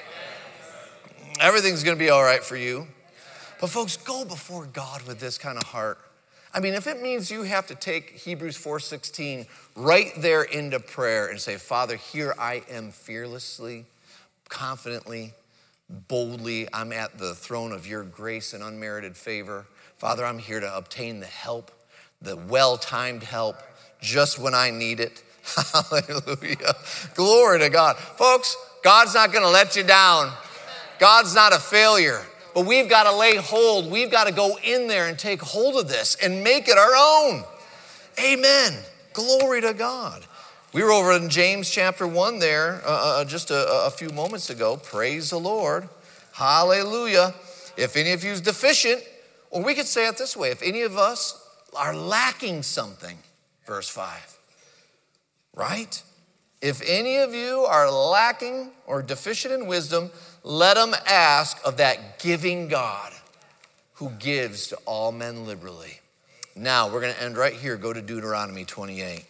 Everything's going to be all right for you. But folks, go before God with this kind of heart. I mean, if it means you have to take Hebrews 4:16 right there into prayer and say, Father, here I am fearlessly, confidently, boldly. I'm at the throne of your grace and unmerited favor. Father, I'm here to obtain the help, the well-timed help, just when I need it. Hallelujah. Glory to God. Folks, God's not going to let you down. God's not a failure. But we've got to lay hold. We've got to go in there and take hold of this and make it our own. Amen. Glory to God. We were over in James chapter 1 there just a few moments ago. Praise the Lord. Hallelujah. If any of you is deficient, or we could say it this way, if any of us are lacking something, verse 5, right? If any of you are lacking or deficient in wisdom, let them ask of that giving God who gives to all men liberally. Now, we're going to end right here. Go to Deuteronomy 28.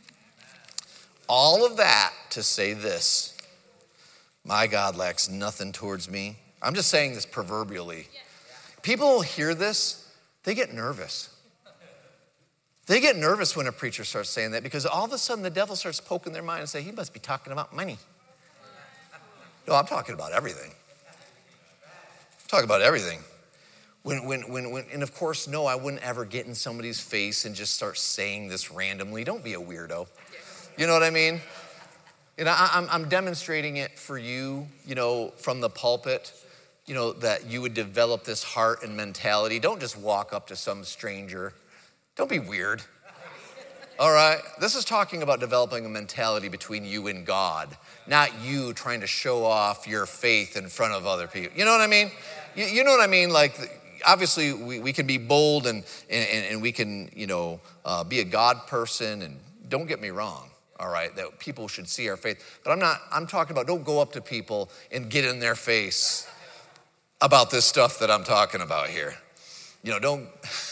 All of that to say this: my God lacks nothing towards me. I'm just saying this proverbially. People hear this, they get nervous. They get nervous when a preacher starts saying that because all of a sudden the devil starts poking their mind and say, he must be talking about money. No, I'm talking about everything. I'm talking about everything. And of course, no, I wouldn't ever get in somebody's face and just start saying this randomly. Don't be a weirdo. You know what I mean? I'm demonstrating it for you, from the pulpit, that you would develop this heart and mentality. Don't just walk up to some stranger. Don't be weird. All right? This is talking about developing a mentality between you and God, not you trying to show off your faith in front of other people. You know what I mean? You know what I mean? Like, obviously, we can be bold and we can, be a God person. And don't get me wrong, all right, that people should see our faith. But I'm talking about don't go up to people and get in their face about this stuff that I'm talking about here. Don't...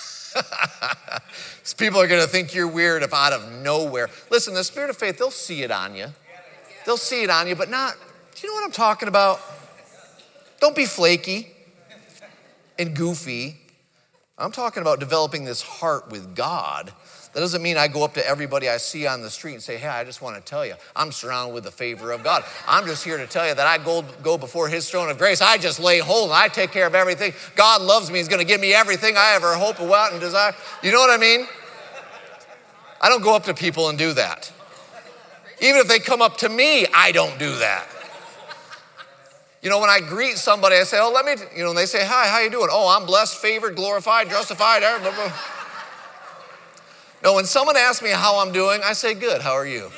People are going to think you're weird if out of nowhere. Listen, the spirit of faith, they'll see it on you. They'll see it on you, but not, do you know what I'm talking about? Don't be flaky and goofy. I'm talking about developing this heart with God. That doesn't mean I go up to everybody I see on the street and say, hey, I just want to tell you, I'm surrounded with the favor of God. I'm just here to tell you that I go before his throne of grace. I just lay hold and I take care of everything. God loves me. He's going to give me everything I ever hope, want, and desire. You know what I mean? I don't go up to people and do that. Even if they come up to me, I don't do that. When I greet somebody, I say, and they say, hi, how you doing? Oh, I'm blessed, favored, glorified, justified, blah, blah. No, when someone asks me how I'm doing, I say, good, how are you?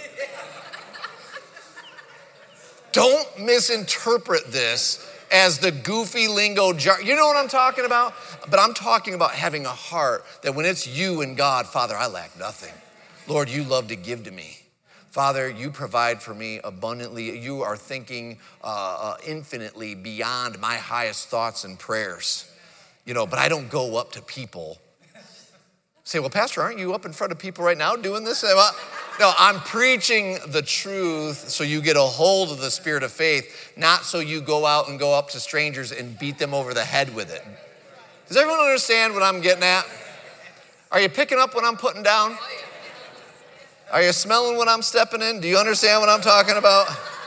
Don't misinterpret this as the goofy lingo jar. You know what I'm talking about? But I'm talking about having a heart that when it's you and God, Father, I lack nothing. Lord, you love to give to me. Father, you provide for me abundantly. You are thinking infinitely beyond my highest thoughts and prayers. But I don't go up to people. Say, well, Pastor, aren't you up in front of people right now doing this? Well, no, I'm preaching the truth so you get a hold of the spirit of faith, not so you go out and go up to strangers and beat them over the head with it. Does everyone understand what I'm getting at? Are you picking up what I'm putting down? Are you smelling what I'm stepping in? Do you understand what I'm talking about?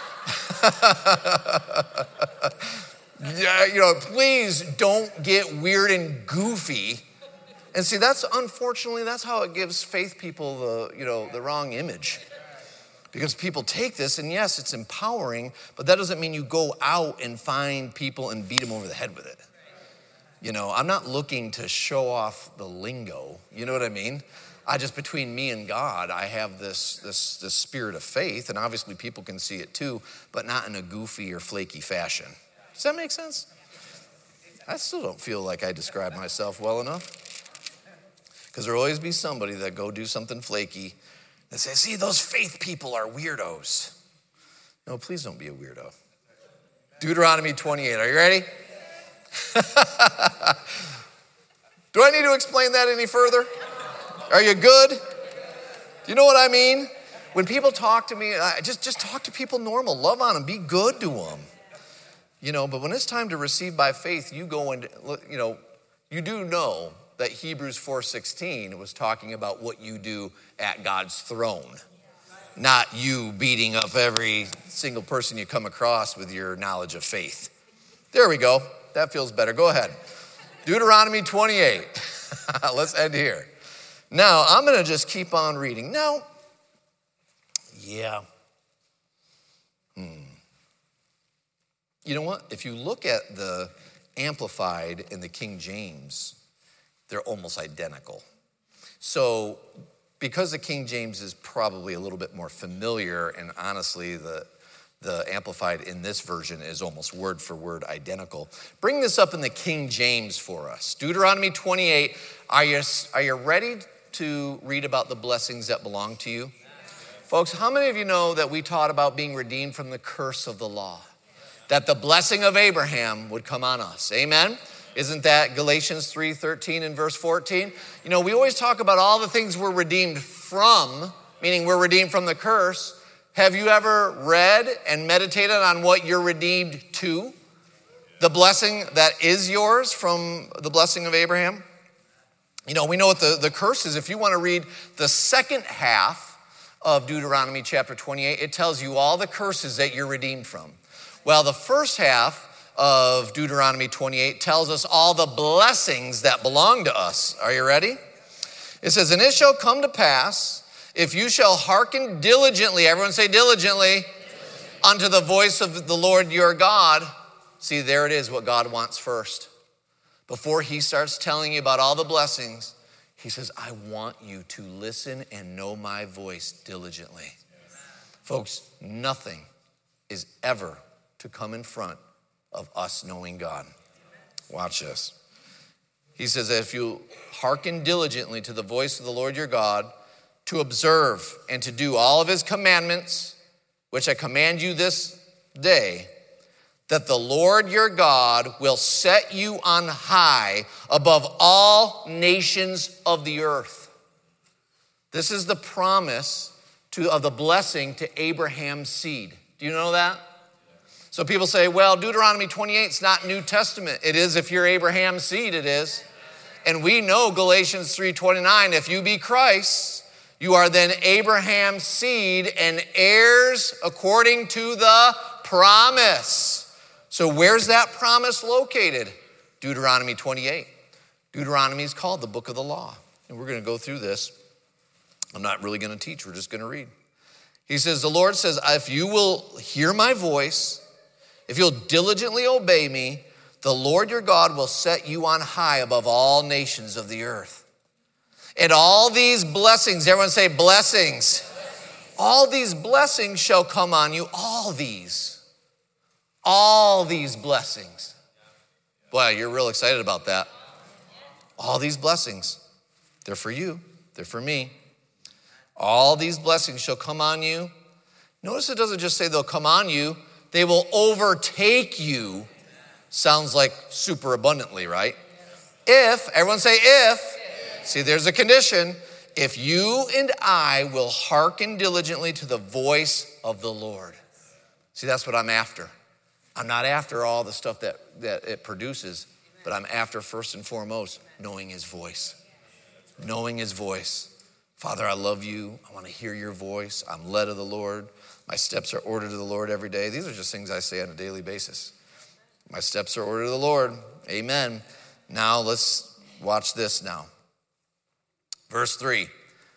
Yeah, please don't get weird and goofy. And see, unfortunately, that's how it gives faith people the wrong image. Because people take this, and yes, it's empowering, but that doesn't mean you go out and find people and beat them over the head with it. I'm not looking to show off the lingo. You know what I mean? Between me and God, I have this spirit of faith, and obviously people can see it too, but not in a goofy or flaky fashion. Does that make sense? I still don't feel like I describe myself well enough. Because there'll always be somebody that go do something flaky and say, see, those faith people are weirdos. No, please don't be a weirdo. Deuteronomy 28, are you ready? Do I need to explain that any further? Are you good? Do you know what I mean? When people talk to me, just talk to people normal. Love on them. Be good to them. But when it's time to receive by faith, you go and, you do know that Hebrews 4:16 was talking about what you do at God's throne, not you beating up every single person you come across with your knowledge of faith. There we go. That feels better. Go ahead. Deuteronomy 28. Let's end here. Now, I'm going to just keep on reading. Now, You know what? If you look at the Amplified and the King James, they're almost identical. So, because the King James is probably a little bit more familiar, and honestly, the Amplified in this version is almost word for word identical. Bring this up in the King James for us. Deuteronomy 28. Are you ready to read about the blessings that belong to you? Folks, how many of you know that we taught about being redeemed from the curse of the law? That the blessing of Abraham would come on us. Amen? Isn't that Galatians 3:13 and verse 14? We always talk about all the things we're redeemed from, meaning we're redeemed from the curse. Have you ever read and meditated on what you're redeemed to? The blessing that is yours from the blessing of Abraham? We know what the curse is. If you want to read the second half of Deuteronomy chapter 28, it tells you all the curses that you're redeemed from. Well, the first half of Deuteronomy 28 tells us all the blessings that belong to us. Are you ready? It says, and it shall come to pass, if you shall hearken diligently, everyone say diligently, unto the voice of the Lord your God. See, there it is, what God wants first. Before he starts telling you about all the blessings, he says, I want you to listen and know my voice diligently. Folks, nothing is ever to come in front of us knowing God. Watch this. He says, if you hearken diligently to the voice of the Lord your God, to observe and to do all of his commandments, which I command you this day, that the Lord your God will set you on high above all nations of the earth. This is the promise of the blessing to Abraham's seed. Do you know that? So people say, well, Deuteronomy 28 is not New Testament. It is if you're Abraham's seed, it is. And we know Galatians 3:29, if you be Christ, you are then Abraham's seed and heirs according to the promise. So where's that promise located? Deuteronomy 28. Deuteronomy is called the book of the law. And we're going to go through this. I'm not really going to teach. We're just going to read. He says, the Lord says, if you will hear my voice, if you'll diligently obey me, the Lord your God will set you on high above all nations of the earth. And all these blessings, everyone say blessings. All these blessings shall come on you. All these blessings. Boy, you're real excited about that. All these blessings, they're for you. They're for me. All these blessings shall come on you. Notice it doesn't just say they'll come on you, they will overtake you. Sounds like super abundantly, right? If, everyone say if. See, there's a condition. If you and I will hearken diligently to the voice of the Lord. See, that's what I'm after. I'm not after all the stuff that it produces, but I'm after first and foremost knowing his voice. Knowing his voice. Father, I love you. I want to hear your voice. I'm led of the Lord. My steps are ordered to the Lord every day. These are just things I say on a daily basis. My steps are ordered to the Lord. Amen. Now let's watch this now. Verse 3.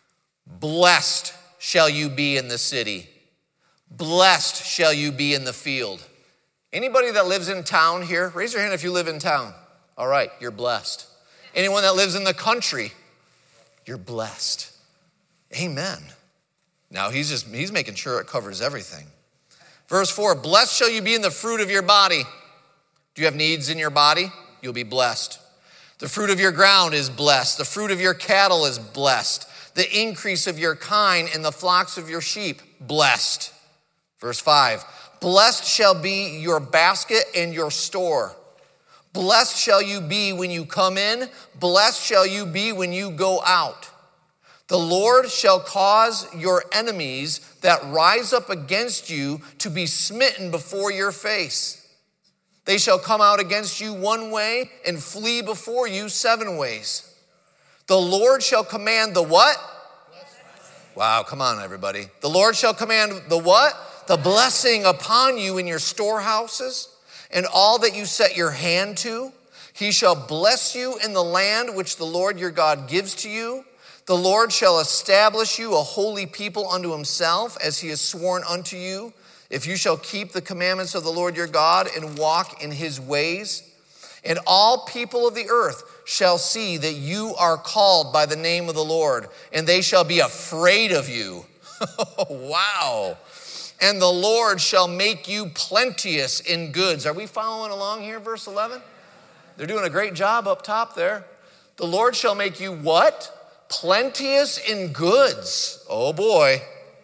Blessed shall you be in the city. Blessed shall you be in the field. Anybody that lives in town here, raise your hand if you live in town. All right, you're blessed. Anyone that lives in the country, you're blessed. Amen. Now he's making sure it covers everything. Verse 4, blessed shall you be in the fruit of your body. Do you have needs in your body? You'll be blessed. The fruit of your ground is blessed. The fruit of your cattle is blessed. The increase of your kine and the flocks of your sheep, blessed. Verse 5, blessed shall be your basket and your store. Blessed shall you be when you come in. Blessed shall you be when you go out. The Lord shall cause your enemies that rise up against you to be smitten before your face. They shall come out against you one way and flee before you 7 ways. The Lord shall command the what? Wow, come on, everybody. The Lord shall command the what? The blessing upon you in your storehouses and all that you set your hand to. He shall bless you in the land which the Lord your God gives to you. The Lord shall establish you a holy people unto himself, as he has sworn unto you, if you shall keep the commandments of the Lord your God and walk in his ways. And all people of the earth shall see that you are called by the name of the Lord, and they shall be afraid of you. Wow. And the Lord shall make you plenteous in goods. Are we following along here, verse 11? They're doing a great job up top there. The Lord shall make you what? Plenteous in goods. Oh boy.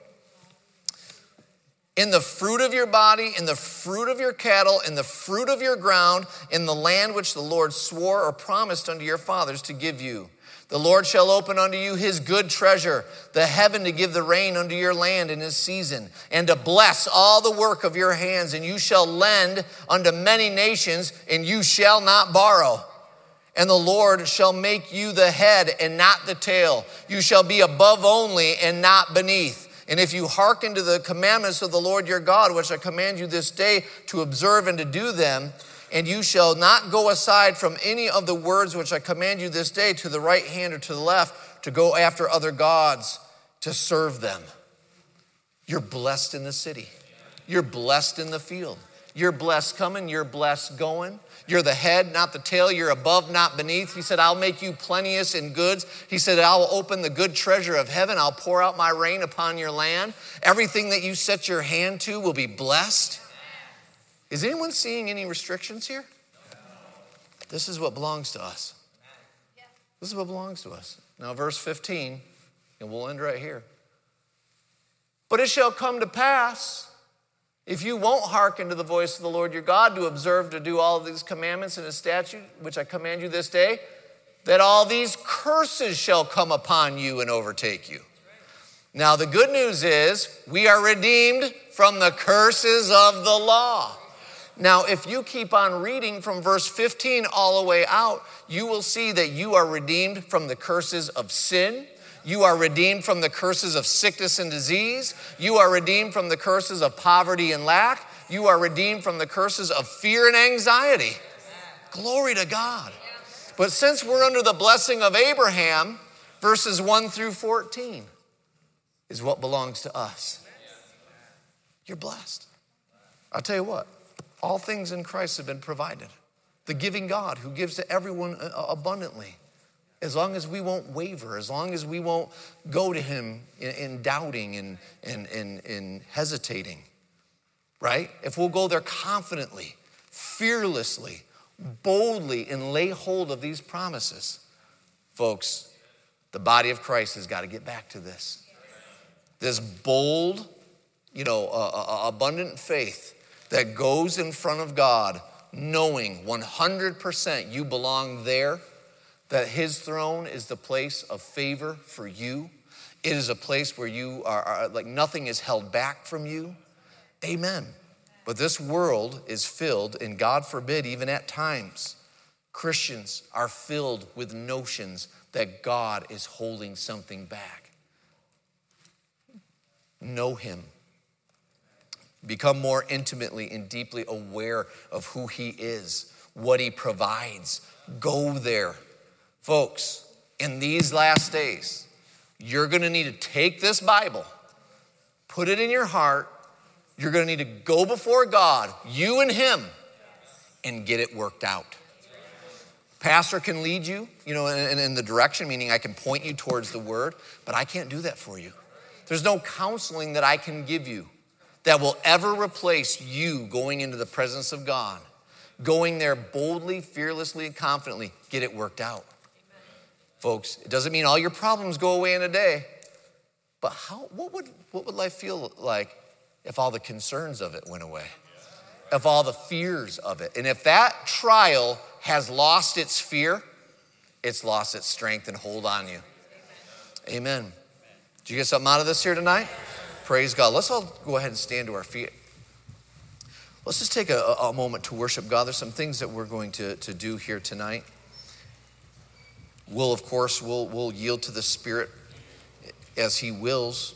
In the fruit of your body, in the fruit of your cattle, in the fruit of your ground, in the land which the Lord swore or promised unto your fathers to give you. The Lord shall open unto you his good treasure, the heaven to give the rain unto your land in his season, and to bless all the work of your hands. And you shall lend unto many nations, and you shall not borrow. And the Lord shall make you the head and not the tail. You shall be above only and not beneath. And if you hearken to the commandments of the Lord your God, which I command you this day to observe and to do them, and you shall not go aside from any of the words which I command you this day to the right hand or to the left, to go after other gods, to serve them. You're blessed in the city. You're blessed in the field. You're blessed coming. You're blessed going. You're the head, not the tail. You're above, not beneath. He said, I'll make you plenteous in goods. He said, I'll open the good treasure of heaven. I'll pour out my rain upon your land. Everything that you set your hand to will be blessed. Is anyone seeing any restrictions here? This is what belongs to us. This is what belongs to us. Now, verse 15, and we'll end right here. But it shall come to pass, if you won't hearken to the voice of the Lord your God, to observe, to do all of these commandments and his statute, which I command you this day, that all these curses shall come upon you and overtake you. Now, the good news is we are redeemed from the curses of the law. Now, if you keep on reading from verse 15 all the way out, you will see that you are redeemed from the curses of sin. You are redeemed from the curses of sickness and disease. You are redeemed from the curses of poverty and lack. You are redeemed from the curses of fear and anxiety. Glory to God. But since we're under the blessing of Abraham, verses 1 through 14 is what belongs to us. You're blessed. I'll tell you what, all things in Christ have been provided. The giving God who gives to everyone abundantly. As long as we won't waver, as long as we won't go to him in doubting and hesitating, right? If we'll go there confidently, fearlessly, boldly, and lay hold of these promises, folks, the body of Christ has got to get back to this. this bold, abundant faith that goes in front of God, knowing 100% you belong there, that his throne is the place of favor for you. It is a place where you are like nothing is held back from you. Amen. But this world is filled, and God forbid, even at times, Christians are filled with notions that God is holding something back. Know him. Become more intimately and deeply aware of who he is, what he provides. Go there. Folks, in these last days, you're going to need to take this Bible, put it in your heart. You're going to need to go before God, you and him, and get it worked out. Pastor can lead you, in the direction, meaning I can point you towards the word, but I can't do that for you. There's no counseling that I can give you that will ever replace you going into the presence of God, going there boldly, fearlessly, and confidently, get it worked out. Folks, it doesn't mean all your problems go away in a day, but what would life feel like if all the concerns of it went away? If all the fears of it, and if that trial has lost its fear, it's lost its strength and hold on you. Amen. Did you get something out of this here tonight? Praise God. Let's all go ahead and stand to our feet. Let's just take a moment to worship God. There's some things that we're going to do here tonight. We'll yield to the Spirit as he wills.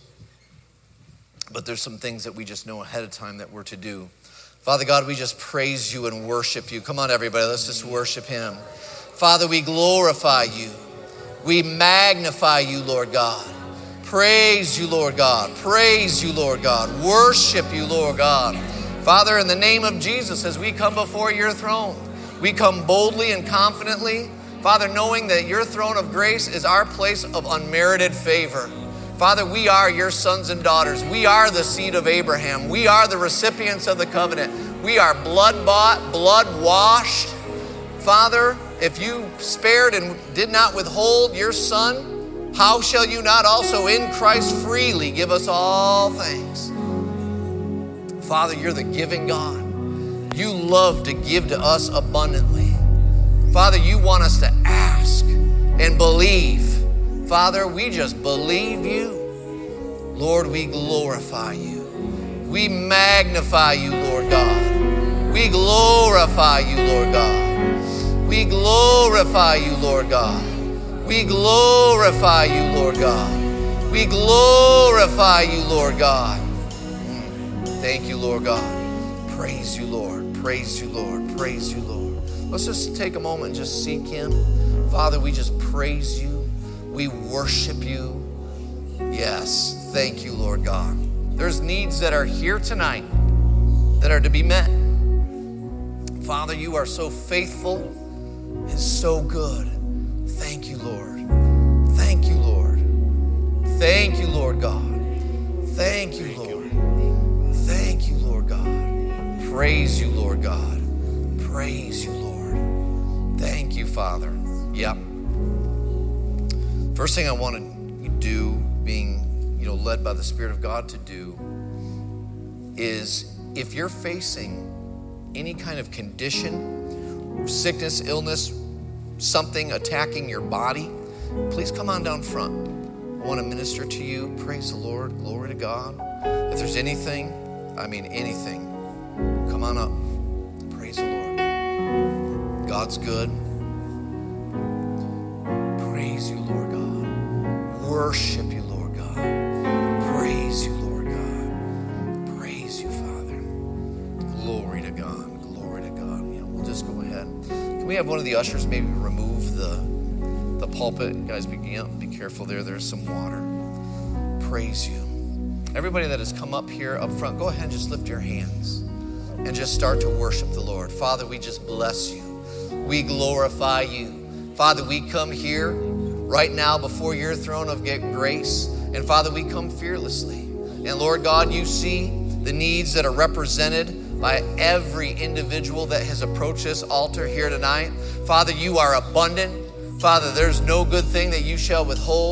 But there's some things that we just know ahead of time that we're to do. Father God, we just praise you and worship you. Come on, everybody, let's just worship him. Father, we glorify you. We magnify you, Lord God. Praise you, Lord God. Praise you, Lord God. Worship you, Lord God. Father, in the name of Jesus, as we come before your throne, we come boldly and confidently, Father, knowing that your throne of grace is our place of unmerited favor. Father, we are your sons and daughters. We are the seed of Abraham. We are the recipients of the covenant. We are blood-bought, blood-washed. Father, if you spared and did not withhold your Son, how shall you not also in Christ freely give us all things? Father, you're the giving God. You love to give to us abundantly. Father, you want us to ask and believe. Father, we just believe you. Lord, we glorify you. We magnify you, Lord God. We glorify you, Lord God. We glorify you, Lord God. We glorify you, Lord God. We glorify you, Lord God. Thank you, Lord God. Praise you, Lord. Praise you, Lord. Praise you, Lord. Let's just take a moment and just seek him. Father, we just praise you. We worship you. Yes, thank you, Lord God. There's needs that are here tonight that are to be met. Father, you are so faithful and so good. Thank you, Lord. Thank you, Lord. Thank you, Lord God. Thank you, Lord. Thank you, Lord God. Praise you, Lord God. Praise you, Lord. Thank you, Father. Yep. First thing I want to do, being led by the Spirit of God to do, is if you're facing any kind of condition, sickness, illness, something attacking your body, please come on down front. I want to minister to you. Praise the Lord. Glory to God. If there's anything, come on up. Praise the Lord. God's good. Praise you, Lord God. Worship you, Lord God. Praise you, Lord God. Praise you, Father. Glory to God. Glory to God. We'll just go ahead. Can we have one of the ushers maybe remove the pulpit? Guys, be careful there. There's some water. Praise you. Everybody that has come up here up front, go ahead and just lift your hands and just start to worship the Lord. Father, we just bless you. We glorify you. Father, we come here right now before your throne of grace. And Father, we come fearlessly. And Lord God, you see the needs that are represented by every individual that has approached this altar here tonight. Father, you are abundant. Father, there's no good thing that you shall withhold.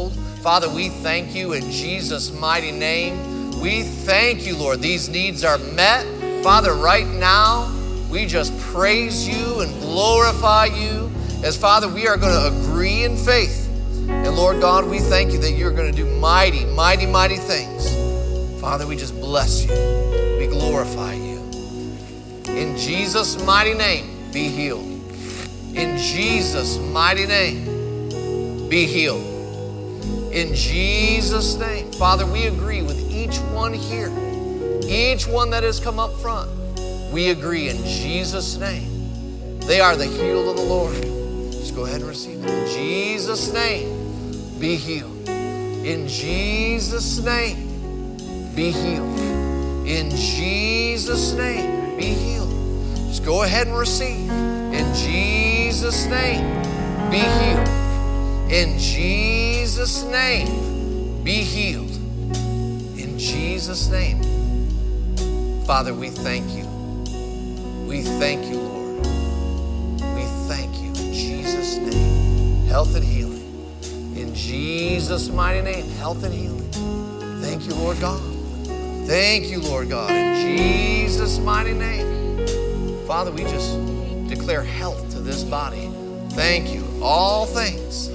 Father, we thank you in Jesus' mighty name. We thank you, Lord. These needs are met. Father, right now, we just praise you and glorify you. As Father, we are going to agree in faith. And Lord God, we thank you that you're going to do mighty, mighty, mighty things. Father, we just bless you. We glorify you. In Jesus' mighty name, be healed. In Jesus' mighty name, be healed. In Jesus' name. Father, we agree with each one here. Each one that has come up front. We agree in Jesus' name. They are the healed of the Lord. Just go ahead and receive it. In Jesus' name, be healed. In Jesus' name, be healed. In Jesus' name, be healed. Just go ahead and receive. In Jesus' name, be healed. In Jesus' name, be healed. In Jesus' name. Father, we thank you. We thank you, Lord. We thank you in Jesus' name. Health and healing. In Jesus' mighty name, health and healing. Thank you, Lord God. Thank you, Lord God. In Jesus' mighty name. Father, we just declare health to this body. Thank you. All things.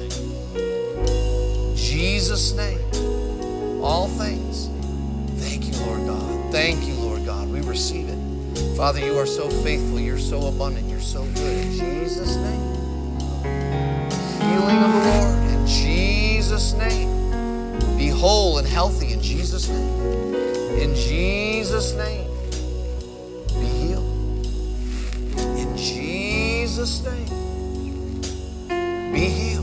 Jesus' name. All things. Thank you, Lord God. Thank you, Lord God. We receive it. Father, you are so faithful. You're so abundant. You're so good. In Jesus' name. Healing of the Lord. In Jesus' name. Be whole and healthy in Jesus' name. In Jesus' name. Be healed. In Jesus' name. Be healed.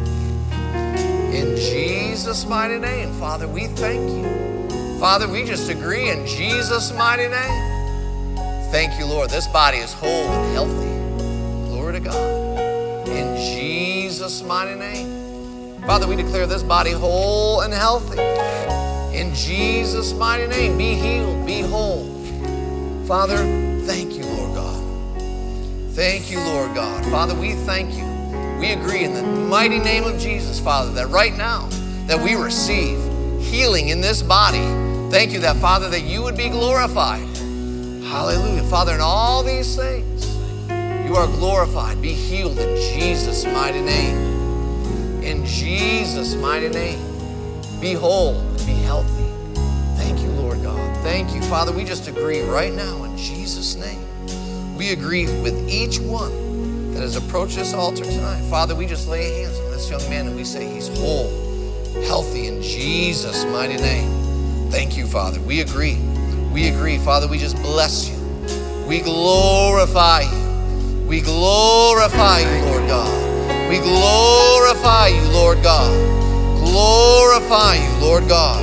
In Jesus' mighty name. Father, we thank you. Father, we just agree in Jesus' mighty name. Thank you, Lord. This body is whole and healthy. Glory to God. In Jesus' mighty name. Father, we declare this body whole and healthy. In Jesus' mighty name. Be healed. Be whole. Father, thank you, Lord God. Thank you, Lord God. Father, we thank you. We agree in the mighty name of Jesus, Father, that right now that we receive healing in this body. Thank you that, Father, that you would be glorified. Hallelujah. Father, in all these things, you are glorified. Be healed in Jesus' mighty name. In Jesus' mighty name. Be whole and be healthy. Thank you, Lord God. Thank you, Father. We just agree right now in Jesus' name. We agree with each one that has approached this altar tonight. Father, we just lay hands on this young man and we say he's whole, healthy in Jesus' mighty name. Thank you, Father. We agree. We agree. Father, we just bless you. We glorify you. We glorify you, Lord God. We glorify you, Lord God. Glorify you, Lord God.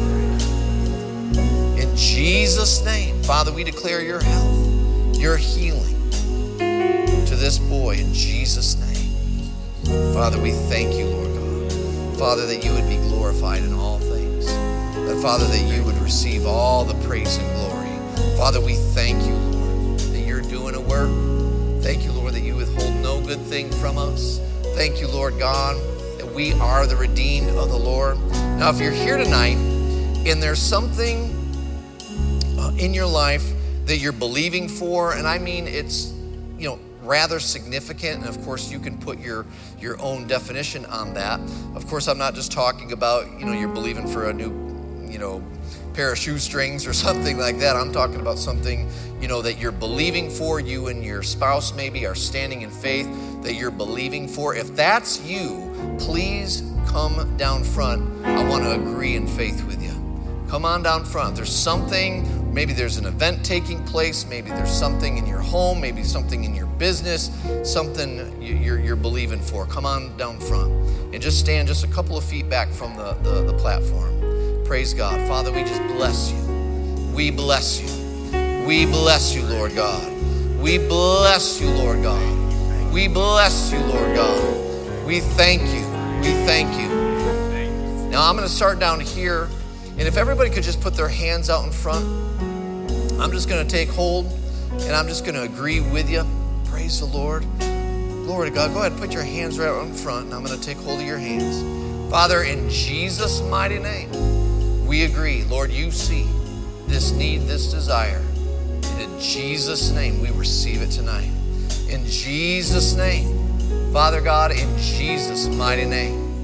In Jesus' name, Father, we declare your health, your healing to this boy in Jesus' name. Father, we thank you, Lord God. Father, that you would be glorified in all things. That, Father, that you would receive all the praise and glory. Father, we thank you, Lord, that you're doing a work. Thank you, Lord, that you withhold no good thing from us. Thank you, Lord God, that we are the redeemed of the Lord. Now, if you're here tonight and there's something in your life that you're believing for, and I mean it's, rather significant, and of course you can put your own definition on that. Of course, I'm not just talking about, you're believing for a new, pair of shoestrings or something like that. I'm talking about something, that you're believing for. You and your spouse maybe are standing in faith that you're believing for. If that's you, please come down front. I want to agree in faith with you. Come on down front. There's something, maybe there's an event taking place, maybe there's something in your home, maybe something in your business, something you're believing for. Come on down front and just stand just a couple of feet back from the platform. Praise God. Father, we just bless you. We bless you. We bless you, Lord God. We bless you, Lord God. We bless you, Lord God. We thank you. We thank you. Now I'm going to start down here, and if everybody could just put their hands out in front, I'm just going to take hold, and I'm just going to agree with you. Praise the Lord. Glory to God. Go ahead and put your hands right out in front, and I'm going to take hold of your hands. Father, in Jesus' mighty name, we agree. Lord, you see this need, this desire. And in Jesus' name, we receive it tonight. In Jesus' name, Father God, in Jesus' mighty name.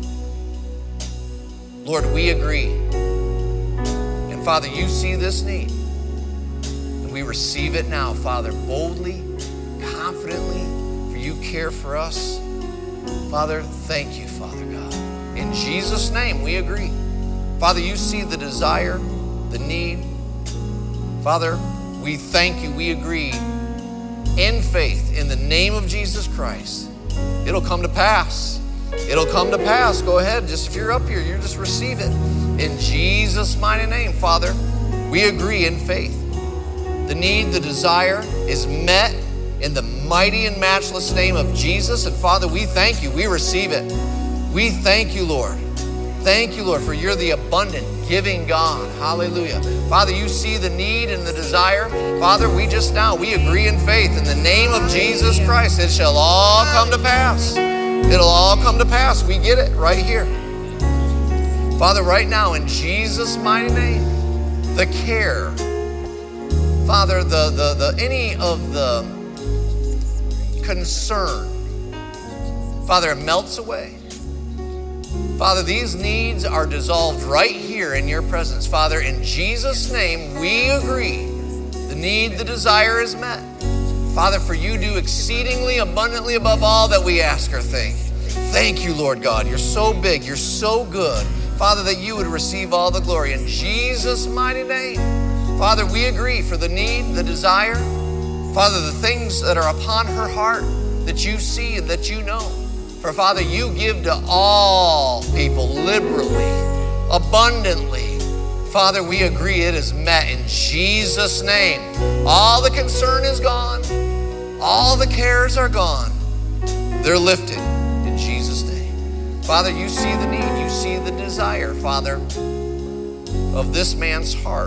Lord, we agree. And Father, you see this need. And we receive it now, Father, boldly, confidently, for you care for us. Father, thank you, Father God. In Jesus' name, we agree. Father, you see the desire, the need. Father, we thank you. We agree in faith in the name of Jesus Christ. It'll come to pass. It'll come to pass. Go ahead. Just if you're up here, you just receive it. In Jesus' mighty name, Father, we agree in faith. The need, the desire is met in the mighty and matchless name of Jesus. And Father, we thank you. We receive it. We thank you, Lord. Thank you, Lord, for you're the abundant, giving God. Hallelujah. Father, you see the need and the desire. Father, we agree in faith in the name of Jesus Christ. It shall all come to pass. It'll all come to pass. We get it right here. Father, right now, in Jesus' mighty name, the care, Father, any of the concern, Father, it melts away. Father, these needs are dissolved right here in your presence. Father, in Jesus' name, we agree. The need, the desire is met. Father, for you do exceedingly abundantly above all that we ask or think. Thank you, Lord God. You're so big. You're so good. Father, that you would receive all the glory. In Jesus' mighty name, Father, we agree for the need, the desire. Father, the things that are upon her heart that you see and that you know. For Father, you give to all people liberally, abundantly. Father, we agree it is met in Jesus' name. All the concern is gone. All the cares are gone. They're lifted in Jesus' name. Father, you see the need. You see the desire, Father, of this man's heart.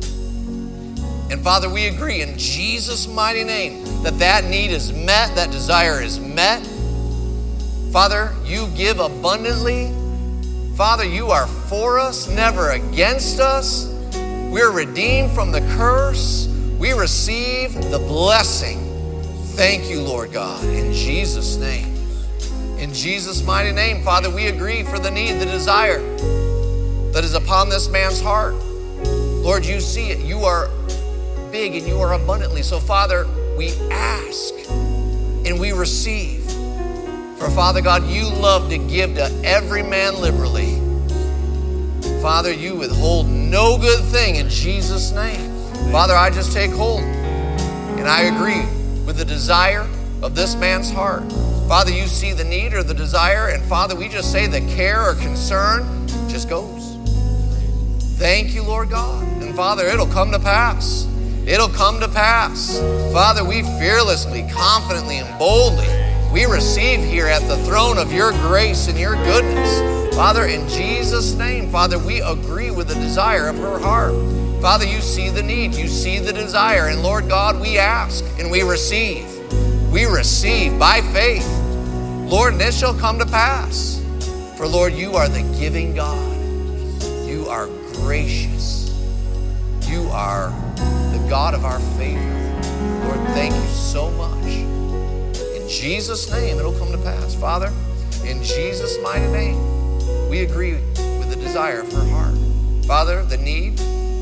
And Father, we agree in Jesus' mighty name that need is met, that desire is met. Father, you give abundantly. Father, you are for us, never against us. We're redeemed from the curse. We receive the blessing. Thank you, Lord God, in Jesus' name. In Jesus' mighty name, Father, we agree for the need, the desire that is upon this man's heart. Lord, you see it. You are big and you are abundantly. So, Father, we ask and we receive. For Father God, you love to give to every man liberally. Father, you withhold no good thing in Jesus' name. Father, I just take hold and I agree with the desire of this man's heart. Father, you see the need or the desire, and Father, we just say the care or concern just goes. Thank you, Lord God. And Father, it'll come to pass. It'll come to pass. Father, we fearlessly, confidently, and boldly we receive here at the throne of your grace and your goodness. Father, in Jesus' name, Father, we agree with the desire of her heart. Father, you see the need, you see the desire, and Lord God, we ask and we receive. We receive by faith. Lord, and it shall come to pass. For Lord, you are the giving God. You are gracious. You are the God of our favor. Lord, thank you so much. In Jesus' name, it'll come to pass. Father, in Jesus' mighty name, we agree with the desire of her heart. Father, the need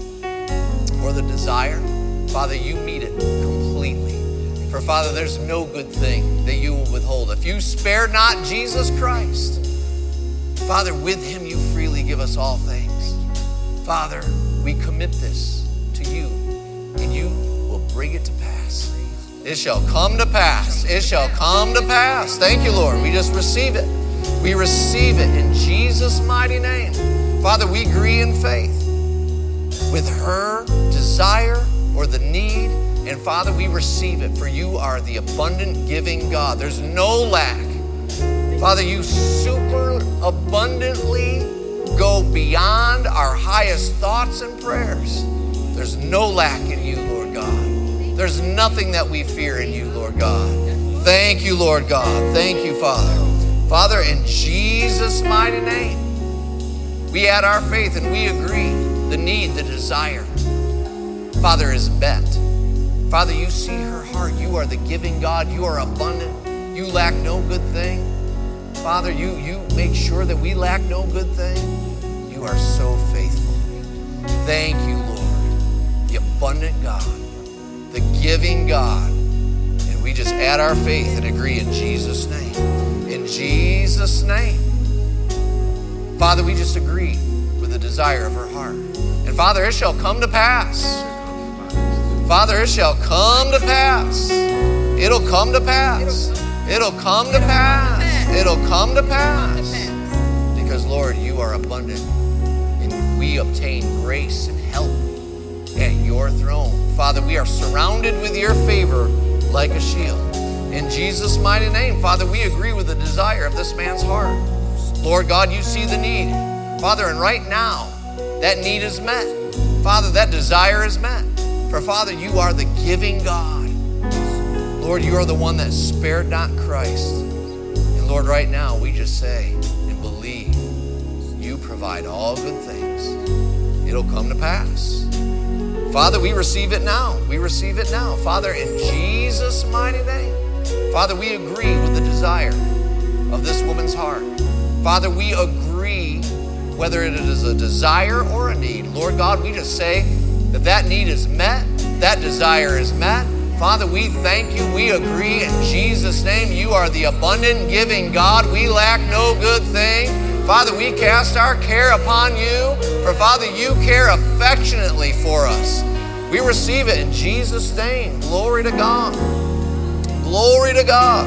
or the desire, Father, you meet it completely. For Father, there's no good thing that you will withhold. If you spare not Jesus Christ, Father, with him you freely give us all things. Father, we commit this to you, and you will bring it to pass. It shall come to pass. It shall come to pass. Thank you, Lord. We just receive it. We receive it in Jesus' mighty name. Father, we agree in faith with her desire or the need. And Father, we receive it, for you are the abundant giving God. There's no lack. Father, you super abundantly go beyond our highest thoughts and prayers. There's no lack in you, Lord God. There's nothing that we fear in you, Lord God. Thank you, Lord God. Thank you, Father. Father, in Jesus' mighty name, We add our faith and we agree. The need, the desire, Father, is met. Father, you see her heart. You are the giving God. You are abundant. You lack no good thing. Father, you make sure that we lack no good thing. You are so faithful. Thank you, Lord, the abundant God, the giving God. And we just add our faith and agree in Jesus' name. In Jesus' name. Father, we just agree with the desire of her heart. And Father, it shall come to pass. Father, it shall come to pass. It'll come to pass. It'll come to pass. It'll come to pass. Because, Lord, you are abundant. And we obtain grace and help at your throne. Father, we are surrounded with your favor like a shield. In Jesus' mighty name, Father, we agree with the desire of this man's heart. Lord God, you see the need. Father, and right now, that need is met. Father, that desire is met. For Father, you are the giving God. Lord, you are the one that spared not Christ. And Lord, right now, we just say and believe you provide all good things. It'll come to pass. Father, we receive it now. We receive it now. Father, in Jesus' mighty name. Father, we agree with the desire of this woman's heart. Father, we agree whether it is a desire or a need. Lord God, we just say that that need is met, that desire is met. Father, we thank you. We agree in Jesus' name. You are the abundant giving God. We lack no good thing. Father, we cast our care upon you. For Father, you care affectionately for us. We receive it in Jesus' name. Glory to God. Glory to God.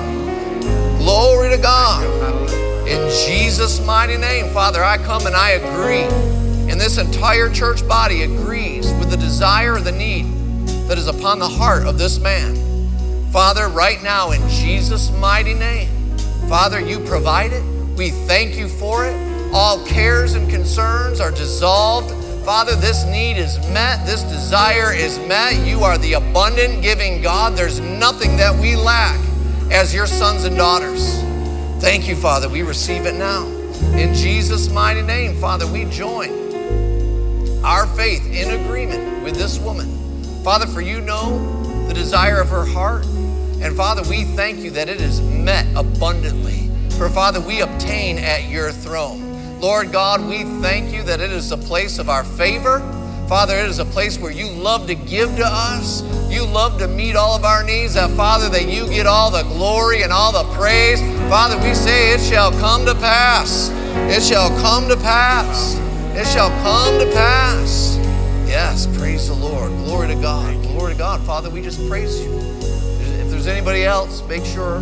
Glory to God. In Jesus' mighty name, Father, I come and I agree. And this entire church body agrees with the desire, the need that is upon the heart of this man. Father, right now, in Jesus' mighty name, Father, you provide it. We thank you for it. All cares and concerns are dissolved. Father, this need is met. This desire is met. You are the abundant giving God. There's nothing that we lack as your sons and daughters. Thank you, Father. We receive it now. In Jesus' mighty name, Father, we join our faith in agreement with this woman. Father, for you know the desire of her heart. And Father, we thank you that it is met abundantly. For Father, we obtain at your throne. Lord God, we thank you that it is a place of our favor. Father, it is a place where you love to give to us. You love to meet all of our needs. That Father, that you get all the glory and all the praise. Father, we say it shall come to pass. It shall come to pass. It shall come to pass. Yes, praise the Lord. Glory to God. Glory to God. Father, we just praise you. If there's anybody else, make sure.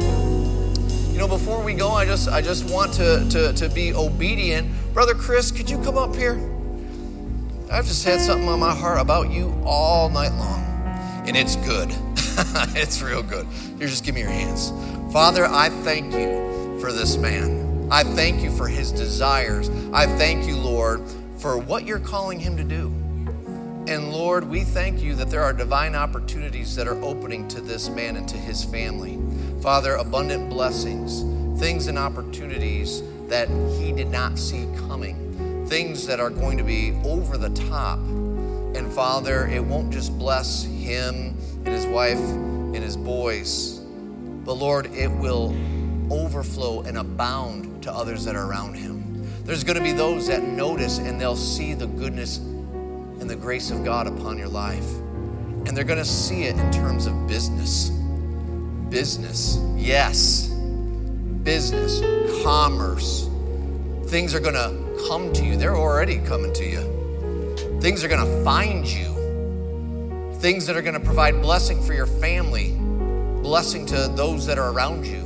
You know, before we go, I just want to be obedient. Brother Chris, could you come up here? I've just had something on my heart about you all night long. And it's good. It's real good. Here, just give me your hands. Father, I thank you for this man. I thank you for his desires. I thank you, Lord, for what you're calling him to do. And Lord, we thank you that there are divine opportunities that are opening to this man and to his family. Father, abundant blessings, things and opportunities that he did not see coming. Things that are going to be over the top. And Father, it won't just bless him and his wife and his boys, but Lord, it will overflow and abound to others that are around him. There's going to be those that notice and they'll see the goodness and the grace of God upon your life. And they're going to see it in terms of business. Business, yes. Business, commerce. Things are going to come to you. They're already coming to you. Things are going to find you. Things that are going to provide blessing for your family, blessing to those that are around you.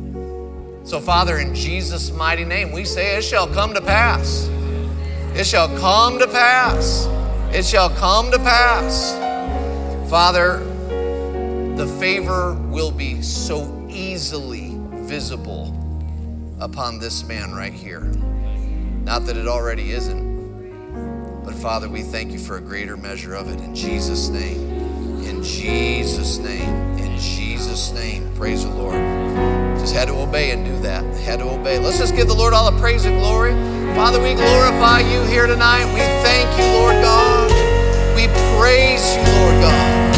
So Father, in Jesus' mighty name, we say it shall come to pass. It shall come to pass. It shall come to pass. Father, the favor will be so easily visible upon this man right here. Not that it already isn't, but Father, we thank you for a greater measure of it in Jesus' name. In Jesus' name. In Jesus' name. Praise the Lord. Just Just had to obey and do that. Had to obey. Let's just give the Lord all the praise and glory. Father, we glorify you here tonight. We thank you, Lord God. We praise you, Lord God.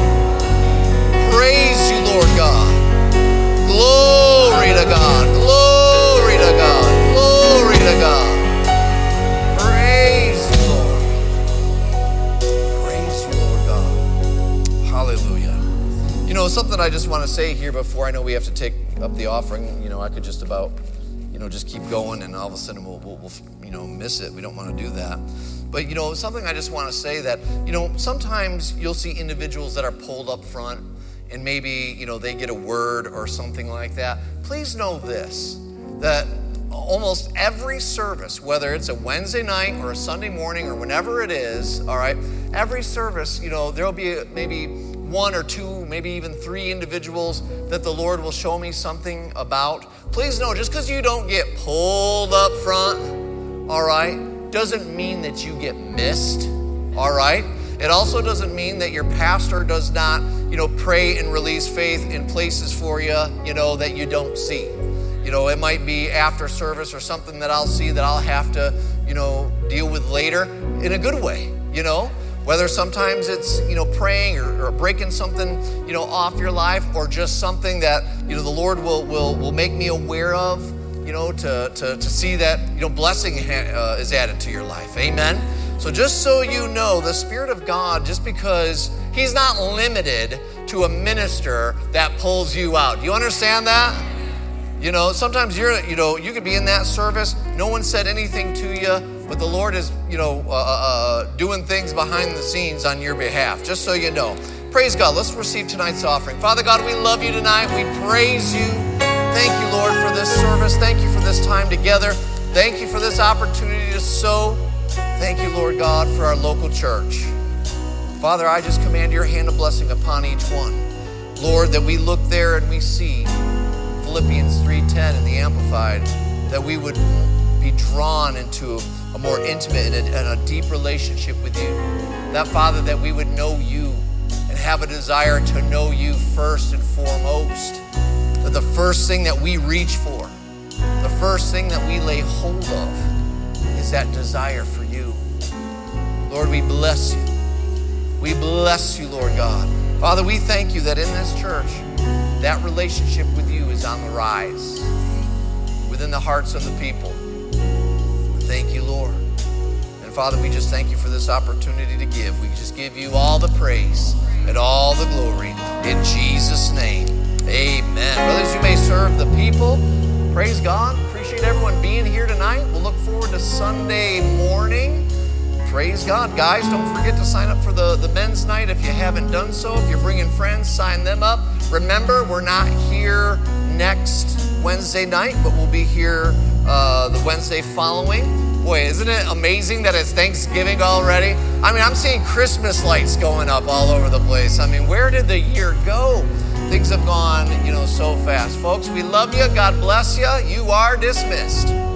Praise you, Lord God. Glory to God. Glory to God. Glory to God. Praise you, Lord. Praise you, Lord God. Hallelujah. You know, something I just want to say here before I know we have to take up the offering. You know, I could just about, just keep going and all of a sudden we'll miss it. We don't want to do that. But, something I just want to say that, sometimes you'll see individuals that are pulled up front and maybe, they get a word or something like that. Please know this, that almost every service, whether it's a Wednesday night or a Sunday morning or whenever it is, all right, every service, there'll be maybe one or two, maybe even three individuals that the Lord will show me something about. Please know, just because you don't get pulled up front, all right, doesn't mean that you get missed, all right? It also doesn't mean that your pastor does not, pray and release faith in places for you, that you don't see. It might be after service or something that I'll see that I'll have to, deal with later in a good way, Whether sometimes it's, praying or breaking something, off your life, or just something that, the Lord will make me aware of, to see that, blessing is added to your life. Amen. So just so you know, the Spirit of God, just because He's not limited to a minister that pulls you out. Do you understand that? Sometimes you could be in that service, no one said anything to you, but the Lord is, doing things behind the scenes on your behalf, just so you know. Praise God. Let's receive tonight's offering. Father God, we love you tonight. We praise you. Thank you, Lord, for this service. Thank you for this time together. Thank you for this opportunity to sow. Thank you, Lord God, for our local church. Father, I just command your hand of blessing upon each one. Lord, that we look there and we see Philippians 3:10 in the Amplified, that we would be drawn into a more intimate and a deep relationship with you. That, Father, that we would know you and have a desire to know you first and foremost. That the first thing that we reach for, the first thing that we lay hold of is that desire for you. Lord, we bless you. We bless you, Lord God. Father, we thank you that in this church, that relationship with you is on the rise within the hearts of the people. Thank you, Lord. And Father, we just thank you for this opportunity to give. We just give you all the praise and all the glory in Jesus' name. Amen. Brothers, you may serve the people. Praise God. Appreciate everyone being here tonight. We'll look forward to Sunday morning. Praise God. Guys, don't forget to sign up for the men's night if you haven't done so. If you're bringing friends, sign them up. Remember, we're not here next Wednesday night, but we'll be here the Wednesday following. Boy, isn't it amazing that it's Thanksgiving already? I mean, I'm seeing Christmas lights going up all over the place. I mean, where did the year go? Things have gone, so fast. Folks, we love you. God bless you. You are dismissed.